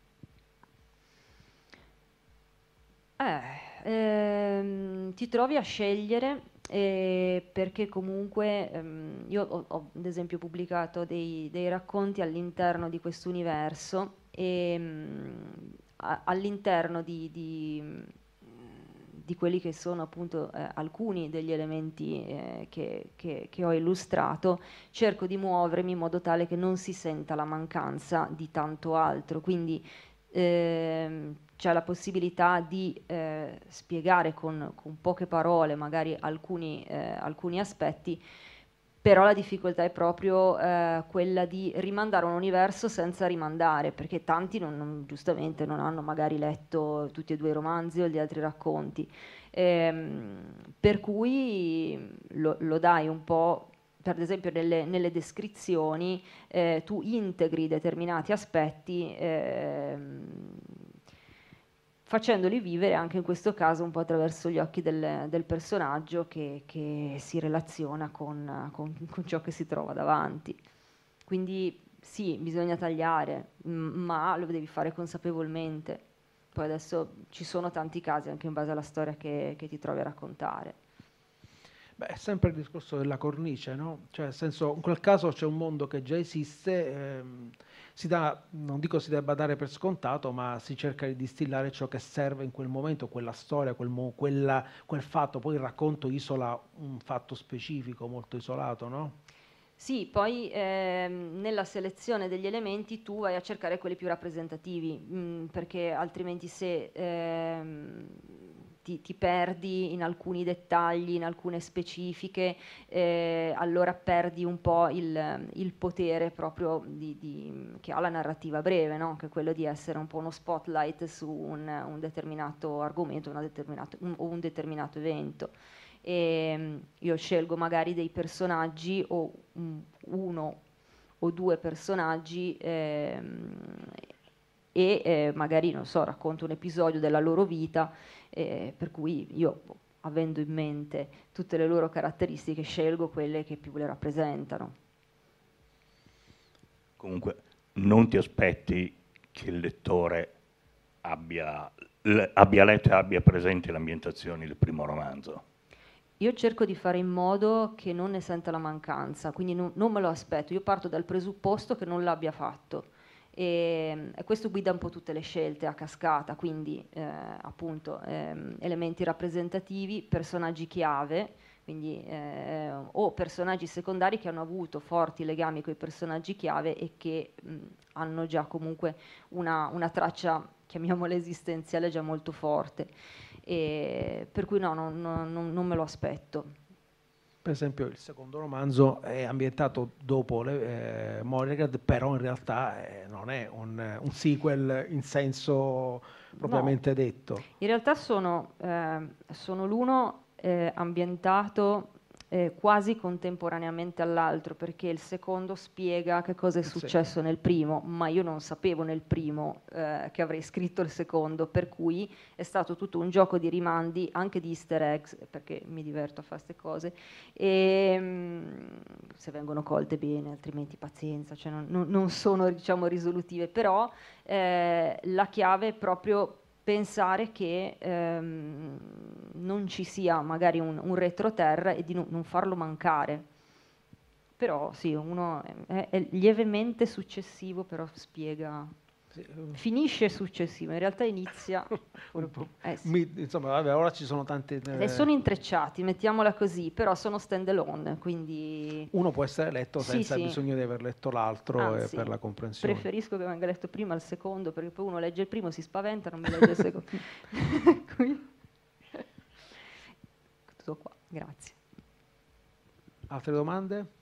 Ti trovi a scegliere, perché comunque io ho ad esempio pubblicato dei racconti all'interno di questo universo e all'interno di quelli che sono appunto alcuni degli elementi che ho illustrato, cerco di muovermi in modo tale che non si senta la mancanza di tanto altro, quindi c'è la possibilità di spiegare con poche parole magari alcuni aspetti, però la difficoltà è proprio quella di rimandare un universo senza rimandare, perché tanti giustamente non hanno magari letto tutti e due i romanzi o gli altri racconti, per cui lo dai un po'. Per esempio nelle descrizioni tu integri determinati aspetti facendoli vivere anche in questo caso un po' attraverso gli occhi del personaggio che si relaziona con ciò che si trova davanti. Quindi sì, bisogna tagliare, ma lo devi fare consapevolmente. Poi adesso ci sono tanti casi anche in base alla storia che ti trovi a raccontare. Beh, è sempre il discorso della cornice, no? Cioè, nel senso, in quel caso c'è un mondo che già esiste, non dico si debba dare per scontato, ma si cerca di distillare ciò che serve in quel momento, quella storia, quel fatto. Poi il racconto isola un fatto specifico, molto isolato, no? Sì, poi nella selezione degli elementi tu vai a cercare quelli più rappresentativi, perché altrimenti se ti perdi in alcuni dettagli, in alcune specifiche, allora perdi un po' il potere proprio che ha la narrativa breve, no? Che è quello di essere un po' uno spotlight su un determinato argomento, o un determinato evento. Io scelgo magari dei personaggi o uno o due personaggi e magari, non so, racconto un episodio della loro vita, per cui io, avendo in mente tutte le loro caratteristiche, scelgo quelle che più le rappresentano. Comunque non ti aspetti che il lettore abbia letto e abbia presenti le ambientazioni del primo romanzo? Io cerco di fare in modo che non ne senta la mancanza, quindi non me lo aspetto. Io parto dal presupposto che non l'abbia fatto. E questo guida un po' tutte le scelte a cascata, quindi appunto elementi rappresentativi, personaggi chiave, quindi o personaggi secondari che hanno avuto forti legami con i personaggi chiave e che hanno già comunque una traccia, chiamiamola esistenziale, già molto forte, e per cui non me lo aspetto. Per esempio il secondo romanzo è ambientato dopo Molegrad, però in realtà non è un sequel in senso propriamente detto. detto? In realtà sono l'uno ambientato quasi contemporaneamente all'altro, perché il secondo spiega che cosa è successo nel primo, ma io non sapevo nel primo che avrei scritto il secondo, per cui è stato tutto un gioco di rimandi, anche di easter eggs, perché mi diverto a fare queste cose, e se vengono colte bene, altrimenti pazienza, cioè non sono, diciamo, risolutive, però la chiave è proprio pensare che non ci sia magari un retroterra e di non farlo mancare. Però sì, uno è lievemente successivo, però spiega, finisce successivo, in realtà inizia sì. Insomma, vabbè, ora ci sono tante sono intrecciati, mettiamola così, però sono stand alone, quindi uno può essere letto senza bisogno di aver letto l'altro. Anzi, per la comprensione preferisco che venga letto prima il secondo, perché poi uno legge il primo, si spaventa, non mi legge il secondo. Tutto qua, grazie. Altre domande?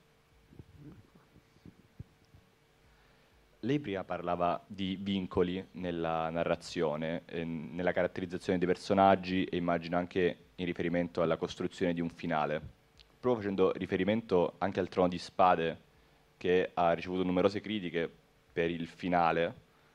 Lei prima parlava di vincoli nella narrazione, nella caratterizzazione dei personaggi e immagino anche in riferimento alla costruzione di un finale. Proprio facendo riferimento anche al Trono di Spade, che ha ricevuto numerose critiche per il finale,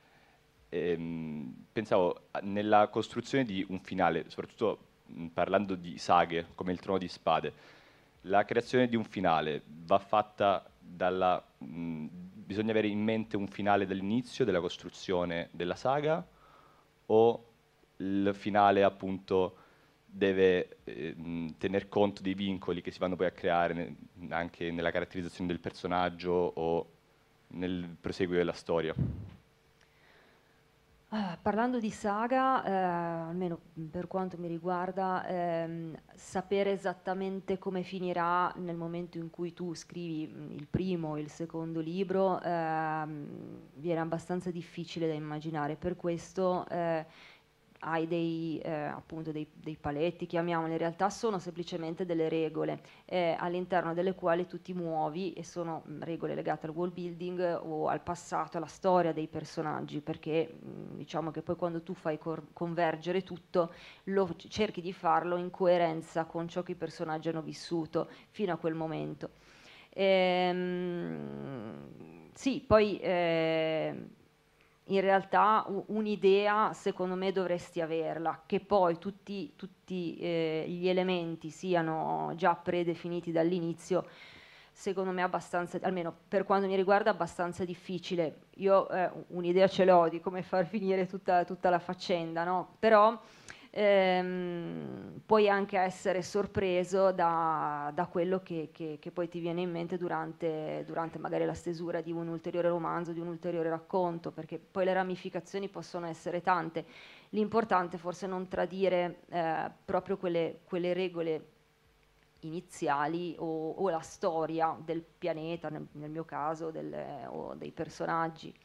pensavo nella costruzione di un finale, soprattutto parlando di saghe come il Trono di Spade, la creazione di un finale va fatta bisogna avere in mente un finale dall'inizio della costruzione della saga, o il finale appunto deve tener conto dei vincoli che si vanno poi a creare anche nella caratterizzazione del personaggio o nel proseguio della storia? Parlando di saga, almeno per quanto mi riguarda, sapere esattamente come finirà nel momento in cui tu scrivi il primo o il secondo libro viene abbastanza difficile da immaginare. Per questo hai appunto dei paletti, chiamiamoli, in realtà sono semplicemente delle regole all'interno delle quali tu ti muovi, e sono regole legate al world building o al passato, alla storia dei personaggi, perché diciamo che poi quando tu fai convergere tutto cerchi di farlo in coerenza con ciò che i personaggi hanno vissuto fino a quel momento. Sì, poi in realtà un'idea secondo me dovresti averla, che poi tutti gli elementi siano già predefiniti dall'inizio, secondo me abbastanza, almeno per quanto mi riguarda, abbastanza difficile. Io un'idea ce l'ho di come far finire tutta la faccenda, no? Però puoi anche essere sorpreso da quello che poi ti viene in mente durante magari la stesura di un ulteriore romanzo, di un ulteriore racconto, perché poi le ramificazioni possono essere tante. L'importante forse è non tradire proprio quelle regole iniziali o la storia del pianeta, nel mio caso, o dei personaggi.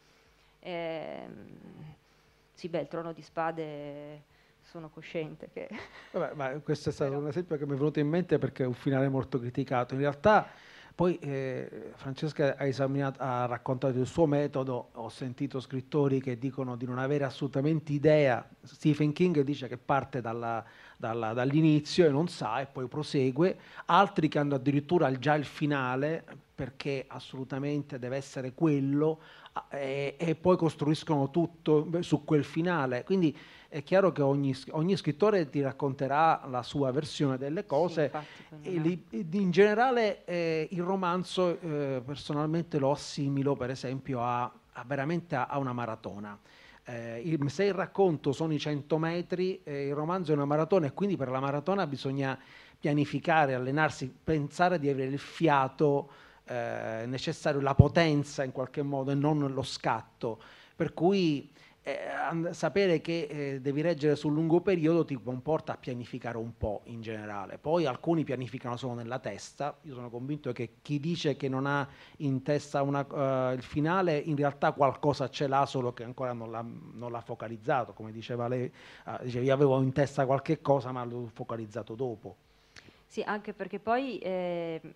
Sì, il Trono di Spade, sono cosciente che... Vabbè, ma questo è stato un esempio che mi è venuto in mente perché è un finale molto criticato. In realtà poi Francesca ha raccontato il suo metodo, ho sentito scrittori che dicono di non avere assolutamente idea. Stephen King dice che parte dall'inizio e non sa e poi prosegue, altri che hanno addirittura già il finale perché assolutamente deve essere quello e poi costruiscono tutto su quel finale. Quindi è chiaro che ogni scrittore ti racconterà la sua versione delle cose. Sì, in generale il romanzo personalmente lo assimilo per esempio veramente a una maratona. Se il racconto sono i 100 metri, il romanzo è una maratona, e quindi per la maratona bisogna pianificare, allenarsi, pensare di avere il fiato necessario, la potenza in qualche modo e non lo scatto, per cui sapere che devi reggere sul lungo periodo ti comporta a pianificare un po' in generale. Poi alcuni pianificano solo nella testa. Io sono convinto che chi dice che non ha in testa il finale in realtà qualcosa ce l'ha, solo che ancora non l'ha focalizzato, come diceva lei. Dice, io avevo in testa qualche cosa ma l'ho focalizzato dopo. Sì, anche perché poi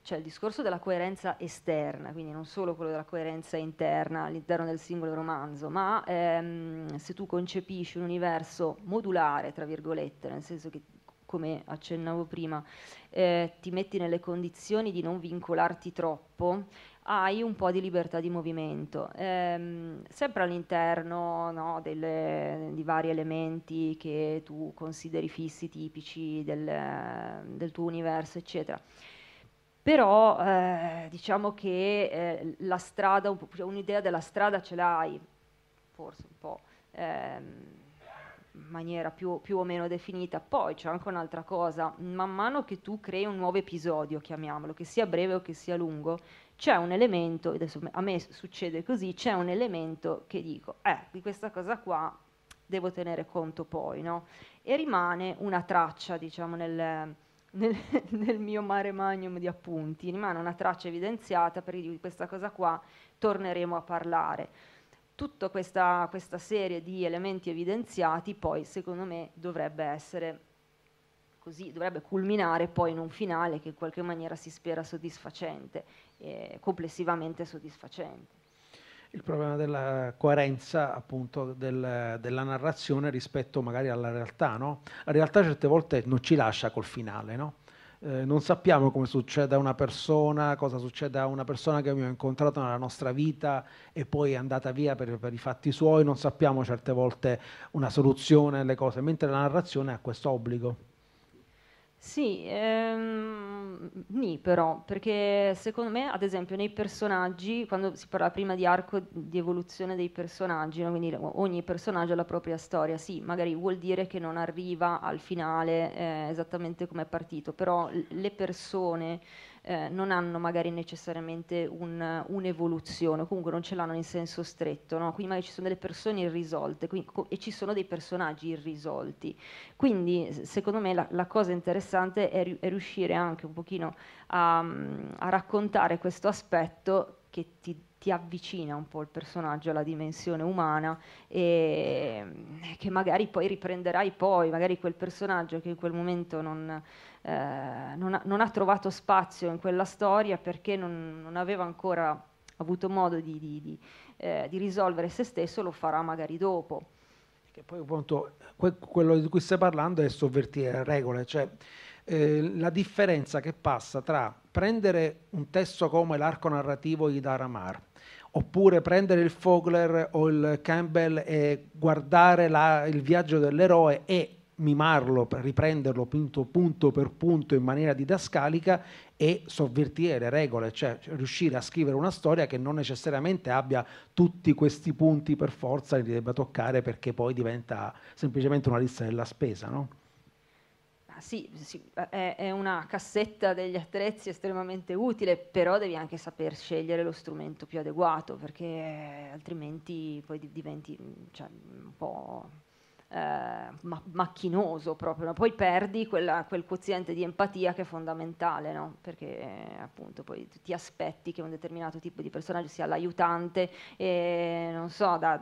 c'è il discorso della coerenza esterna, quindi non solo quello della coerenza interna all'interno del singolo romanzo, ma se tu concepisci un universo modulare, tra virgolette, nel senso che, come accennavo prima, ti metti nelle condizioni di non vincolarti troppo, hai un po' di libertà di movimento, sempre all'interno, no, di vari elementi che tu consideri fissi, tipici del tuo universo, eccetera. Però diciamo che la strada, un'idea della strada ce l'hai, forse un po' in maniera più o meno definita. Poi c'è anche un'altra cosa: man mano che tu crei un nuovo episodio, chiamiamolo, che sia breve o che sia lungo, c'è un elemento, adesso a me succede così, c'è un elemento che dico, di questa cosa qua devo tenere conto poi, no? E rimane una traccia, diciamo, nel mio mare magnum di appunti, rimane una traccia evidenziata, per di questa cosa qua torneremo a parlare. Tutta questa serie di elementi evidenziati poi, secondo me, dovrebbe essere così, dovrebbe culminare poi in un finale che in qualche maniera si spera soddisfacente, complessivamente soddisfacente. Il problema della coerenza, appunto, della narrazione rispetto magari alla realtà, no? La realtà certe volte non ci lascia col finale, no? Non sappiamo come succede a una persona, cosa succede a una persona che abbiamo incontrato nella nostra vita e poi è andata via per i fatti suoi, non sappiamo certe volte una soluzione alle cose, mentre la narrazione ha questo obbligo. Sì, però, perché secondo me, ad esempio, nei personaggi, quando si parla prima di arco di evoluzione dei personaggi, no? Quindi ogni personaggio ha la propria storia, sì, magari vuol dire che non arriva al finale esattamente come è partito, però le persone non hanno magari necessariamente un'evoluzione, comunque non ce l'hanno in senso stretto, no? Quindi magari ci sono delle persone irrisolte e ci sono dei personaggi irrisolti. Quindi secondo me la cosa interessante è riuscire anche un pochino a raccontare questo aspetto che ti avvicina un po' il personaggio alla dimensione umana e che magari poi riprenderai poi, magari quel personaggio che in quel momento non ha trovato spazio in quella storia perché non aveva ancora avuto modo di risolvere se stesso, lo farà magari dopo. Che poi appunto quello di cui stai parlando è sovvertire le regole, cioè la differenza che passa tra prendere un testo come l'arco narrativo di Dara Maar oppure prendere il Vogler o il Campbell e guardare il viaggio dell'eroe e mimarlo, riprenderlo punto per punto in maniera didascalica e sovvertire le regole, cioè riuscire a scrivere una storia che non necessariamente abbia tutti questi punti per forza li debba toccare, perché poi diventa semplicemente una lista della spesa, no? Sì, è una cassetta degli attrezzi estremamente utile, però devi anche saper scegliere lo strumento più adeguato, perché altrimenti poi diventi, cioè, un po' macchinoso proprio, no? Poi perdi quel quoziente di empatia che è fondamentale, no? Perché appunto poi ti aspetti che un determinato tipo di personaggio sia l'aiutante e non so, da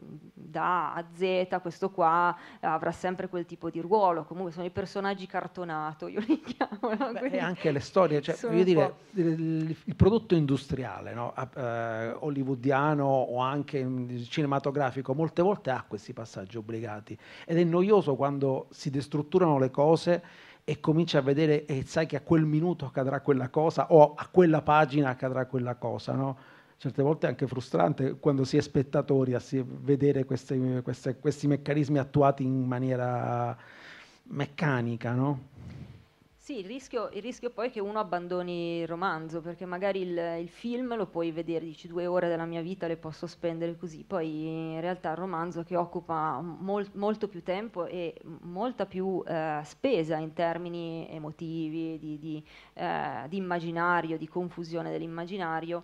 A a Z questo qua avrà sempre quel tipo di ruolo, comunque sono i personaggi cartonato, io li chiamo, no? E anche le storie, cioè, voglio dire, il prodotto industriale, no? Hollywoodiano o anche cinematografico molte volte ha questi passaggi obbligati ed è noioso quando si destrutturano le cose e cominci a vedere e sai che a quel minuto accadrà quella cosa o a quella pagina accadrà quella cosa, no? Certe volte è anche frustrante quando si è spettatori a vedere questi meccanismi attuati in maniera meccanica, no? Sì, il rischio poi è che uno abbandoni il romanzo, perché magari il film lo puoi vedere, dici 2 ore della mia vita le posso spendere così, poi in realtà il romanzo che occupa molto più tempo e molta più spesa in termini emotivi, di immaginario, di confusione dell'immaginario,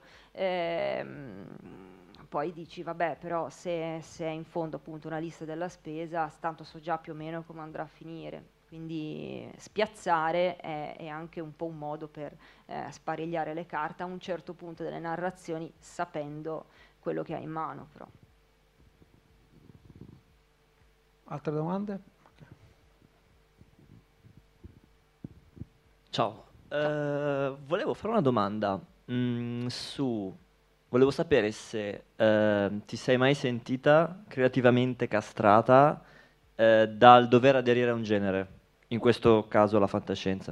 poi dici vabbè, però se è in fondo appunto una lista della spesa, tanto so già più o meno come andrà a finire. Quindi spiazzare è anche un po' un modo per sparigliare le carte a un certo punto delle narrazioni, sapendo quello che hai in mano, però. Altre domande? Ciao, Volevo fare una domanda volevo sapere se ti sei mai sentita creativamente castrata dal dover aderire a un genere, in questo caso la fantascienza.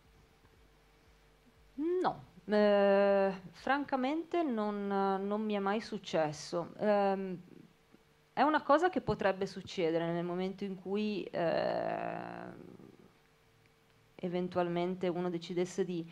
No, francamente non mi è mai successo. È una cosa che potrebbe succedere nel momento in cui eventualmente uno decidesse di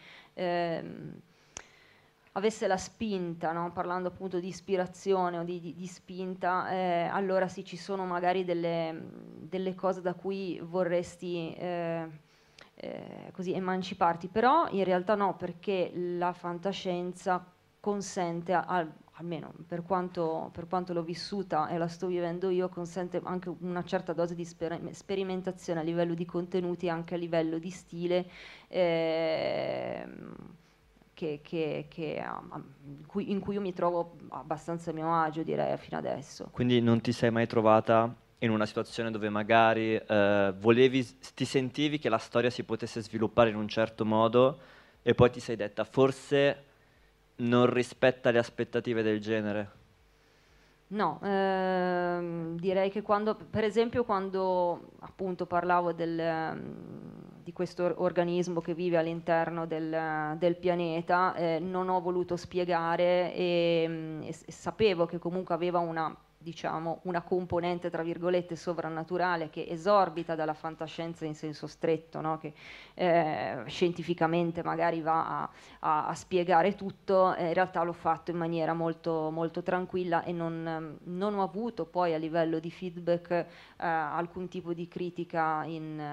avesse la spinta, no? Parlando appunto di ispirazione o di spinta, allora sì, ci sono magari delle cose da cui vorresti così emanciparti, però in realtà no, perché la fantascienza consente, almeno per quanto l'ho vissuta e la sto vivendo io, consente anche una certa dose di sperimentazione a livello di contenuti, anche a livello di stile, in cui io mi trovo abbastanza a mio agio, direi, fino adesso. Quindi non ti sei mai trovata in una situazione dove magari ti sentivi che la storia si potesse sviluppare in un certo modo e poi ti sei detta forse non rispetta le aspettative del genere? No, direi che per esempio quando appunto parlavo di questo organismo che vive all'interno del pianeta, non ho voluto spiegare e sapevo che comunque aveva una componente tra virgolette sovrannaturale che esorbita dalla fantascienza in senso stretto, no? Che scientificamente magari va a spiegare tutto, in realtà l'ho fatto in maniera molto, molto tranquilla e non ho avuto poi a livello di feedback alcun tipo di critica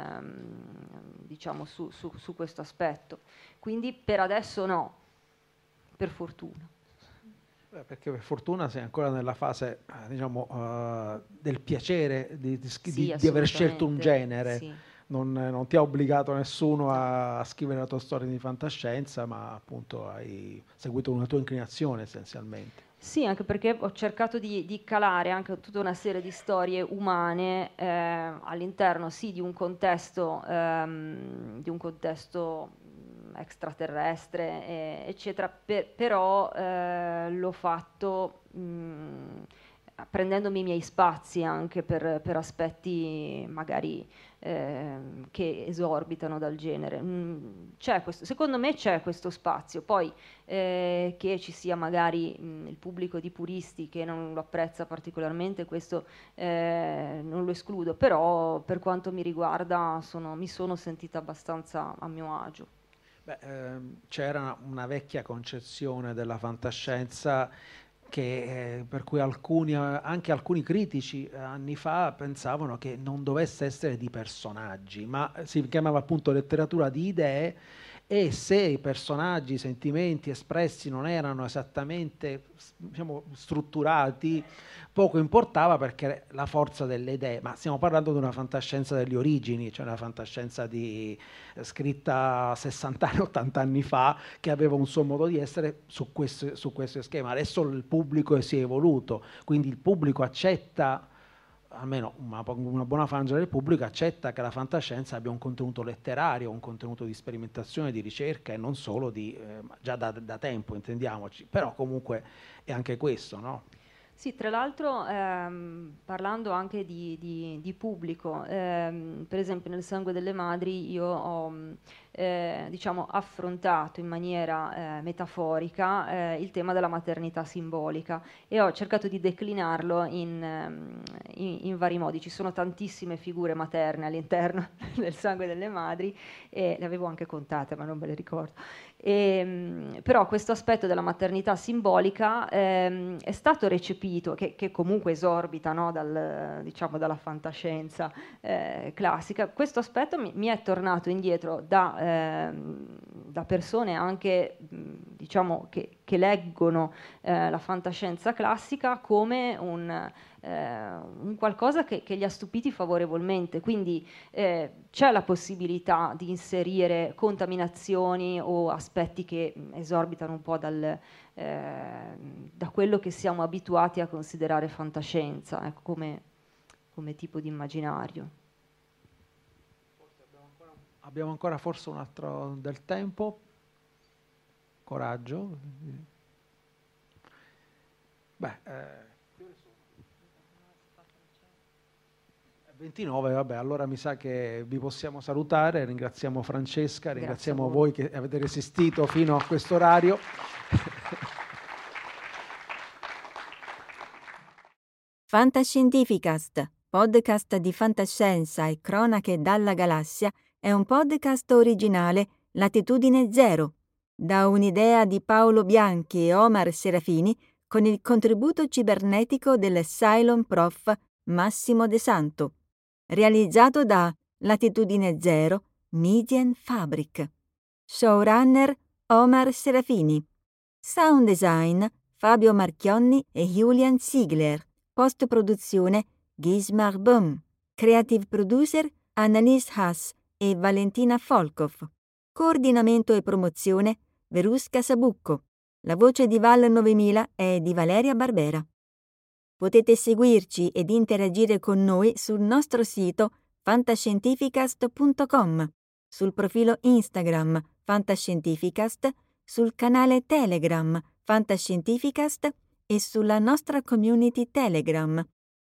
su questo aspetto. Quindi per adesso no, per fortuna. Perché per fortuna sei ancora nella fase del piacere di aver scelto un genere. Sì. Non ti ha obbligato nessuno a scrivere la tua storia di fantascienza, ma appunto hai seguito una tua inclinazione essenzialmente. Sì, anche perché ho cercato di calare anche tutta una serie di storie umane all'interno sì di un contesto extraterrestre, eccetera, però l'ho fatto prendendomi i miei spazi anche per aspetti magari che esorbitano dal genere. Secondo me c'è questo spazio, poi che ci sia magari il pubblico di puristi che non lo apprezza particolarmente, questo non lo escludo, però per quanto mi riguarda mi sono sentita abbastanza a mio agio. C'era una vecchia concezione della fantascienza per cui anche alcuni critici anni fa pensavano che non dovesse essere di personaggi, ma si chiamava appunto letteratura di idee, e se i personaggi, i sentimenti espressi non erano esattamente strutturati, poco importava, perché la forza delle idee, ma stiamo parlando di una fantascienza delle origini, cioè una fantascienza scritta 60 anni, 80 anni fa, che aveva un suo modo di essere su questo schema. Adesso il pubblico si è evoluto, quindi il pubblico accetta, almeno una buona frangia del pubblico accetta che la fantascienza abbia un contenuto letterario, un contenuto di sperimentazione, di ricerca, e non solo già da tempo, intendiamoci, però comunque è anche questo, no? Sì, tra l'altro parlando anche di pubblico, per esempio nel Sangue delle Madri io ho affrontato in maniera metaforica il tema della maternità simbolica e ho cercato di declinarlo in vari modi. Ci sono tantissime figure materne all'interno del Sangue delle Madri, e le avevo anche contate ma non me le ricordo. Però questo aspetto della maternità simbolica è stato recepito, che comunque esorbita, no, dalla fantascienza classica. Questo aspetto mi è tornato indietro da persone anche che leggono la fantascienza classica come un qualcosa che li ha stupiti favorevolmente, quindi c'è la possibilità di inserire contaminazioni o aspetti che esorbitano un po' da quello che siamo abituati a considerare fantascienza, come tipo di immaginario. Abbiamo ancora forse un altro del tempo. Coraggio. 29, vabbè, allora mi sa che vi possiamo salutare. Ringraziamo Francesca, ringraziamo voi che avete resistito fino a questo orario. Fantascientificast, podcast di fantascienza e cronache dalla galassia, è un podcast originale Latitudine Zero, da un'idea di Paolo Bianchi e Omar Serafini, con il contributo cibernetico del Cylon Prof Massimo De Santo, realizzato da Latitudine Zero Median Fabric. Showrunner Omar Serafini. Sound design Fabio Marchionni e Julian Ziegler. Post-produzione Gismar Böhm. Creative producer Annalise Haas e Valentina Folkov. Coordinamento e promozione Verusca Sabucco. La voce di Val 9000 è di Valeria Barbera. Potete seguirci ed interagire con noi sul nostro sito fantascientificast.com, sul profilo Instagram Fantascientificast, sul canale Telegram Fantascientificast e sulla nostra community Telegram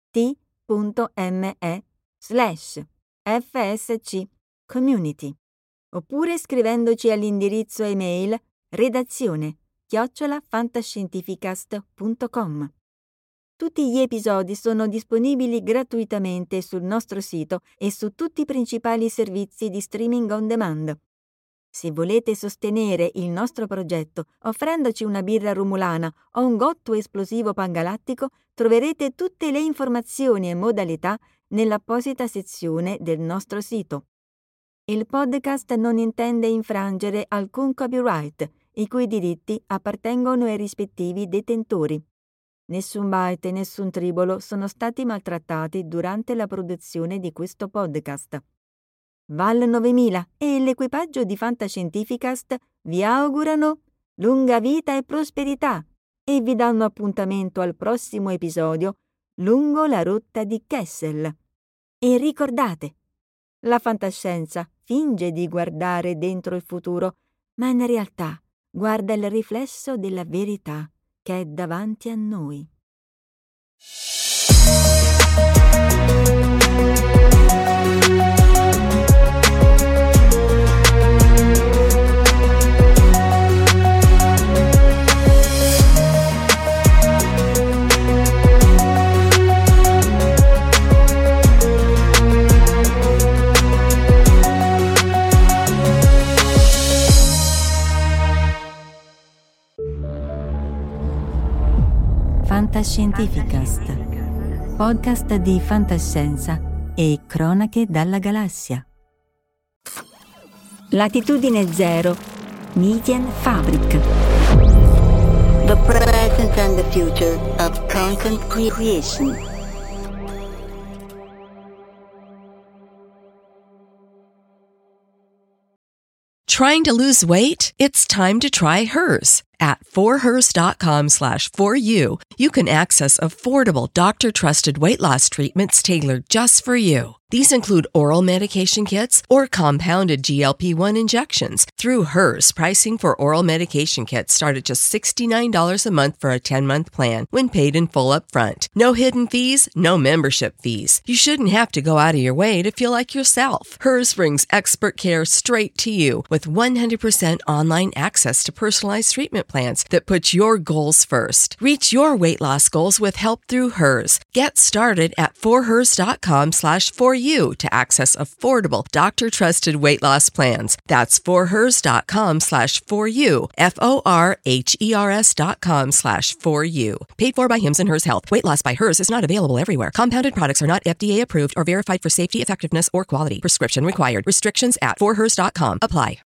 t.me/FSC Community, oppure scrivendoci all'indirizzo email redazione@fantascientificast.com. Tutti gli episodi sono disponibili gratuitamente sul nostro sito e su tutti i principali servizi di streaming on demand. Se volete sostenere il nostro progetto offrendoci una birra rumulana o un gotto esplosivo pangalattico, troverete tutte le informazioni e modalità nell'apposita sezione del nostro sito. Il podcast non intende infrangere alcun copyright, i cui diritti appartengono ai rispettivi detentori. Nessun byte e nessun tribolo sono stati maltrattati durante la produzione di questo podcast. Val 9000 e l'equipaggio di Fantascientificast vi augurano lunga vita e prosperità e vi danno appuntamento al prossimo episodio lungo la rotta di Kessel. E ricordate, la fantascienza finge di guardare dentro il futuro, ma in realtà guarda il riflesso della verità che è davanti a noi. Fantascientificast, podcast di fantascienza e cronache dalla galassia. Latitudine Zero, Median Fabric. The present and the future of content creation. Trying to lose weight? It's time to try Hers. At forhers.com/4u, you can access affordable, doctor-trusted weight loss treatments tailored just for you. These include oral medication kits or compounded GLP-1 injections. Through Hers, pricing for oral medication kits start at just $69 a month for a 10-month plan when paid in full upfront. No hidden fees, no membership fees. You shouldn't have to go out of your way to feel like yourself. Hers brings expert care straight to you with 100% online access to personalized treatment plans that put your goals first. Reach your weight loss goals with help through Hers. Get started at forhers.com/4u to access affordable, doctor-trusted weight loss plans. That's forhers.com/4u, forhers.com/4u. Paid for by Hims and Hers Health. Weight loss by Hers is not available everywhere. Compounded products are not FDA approved or verified for safety, effectiveness, or quality. Prescription required. Restrictions at forhers.com apply.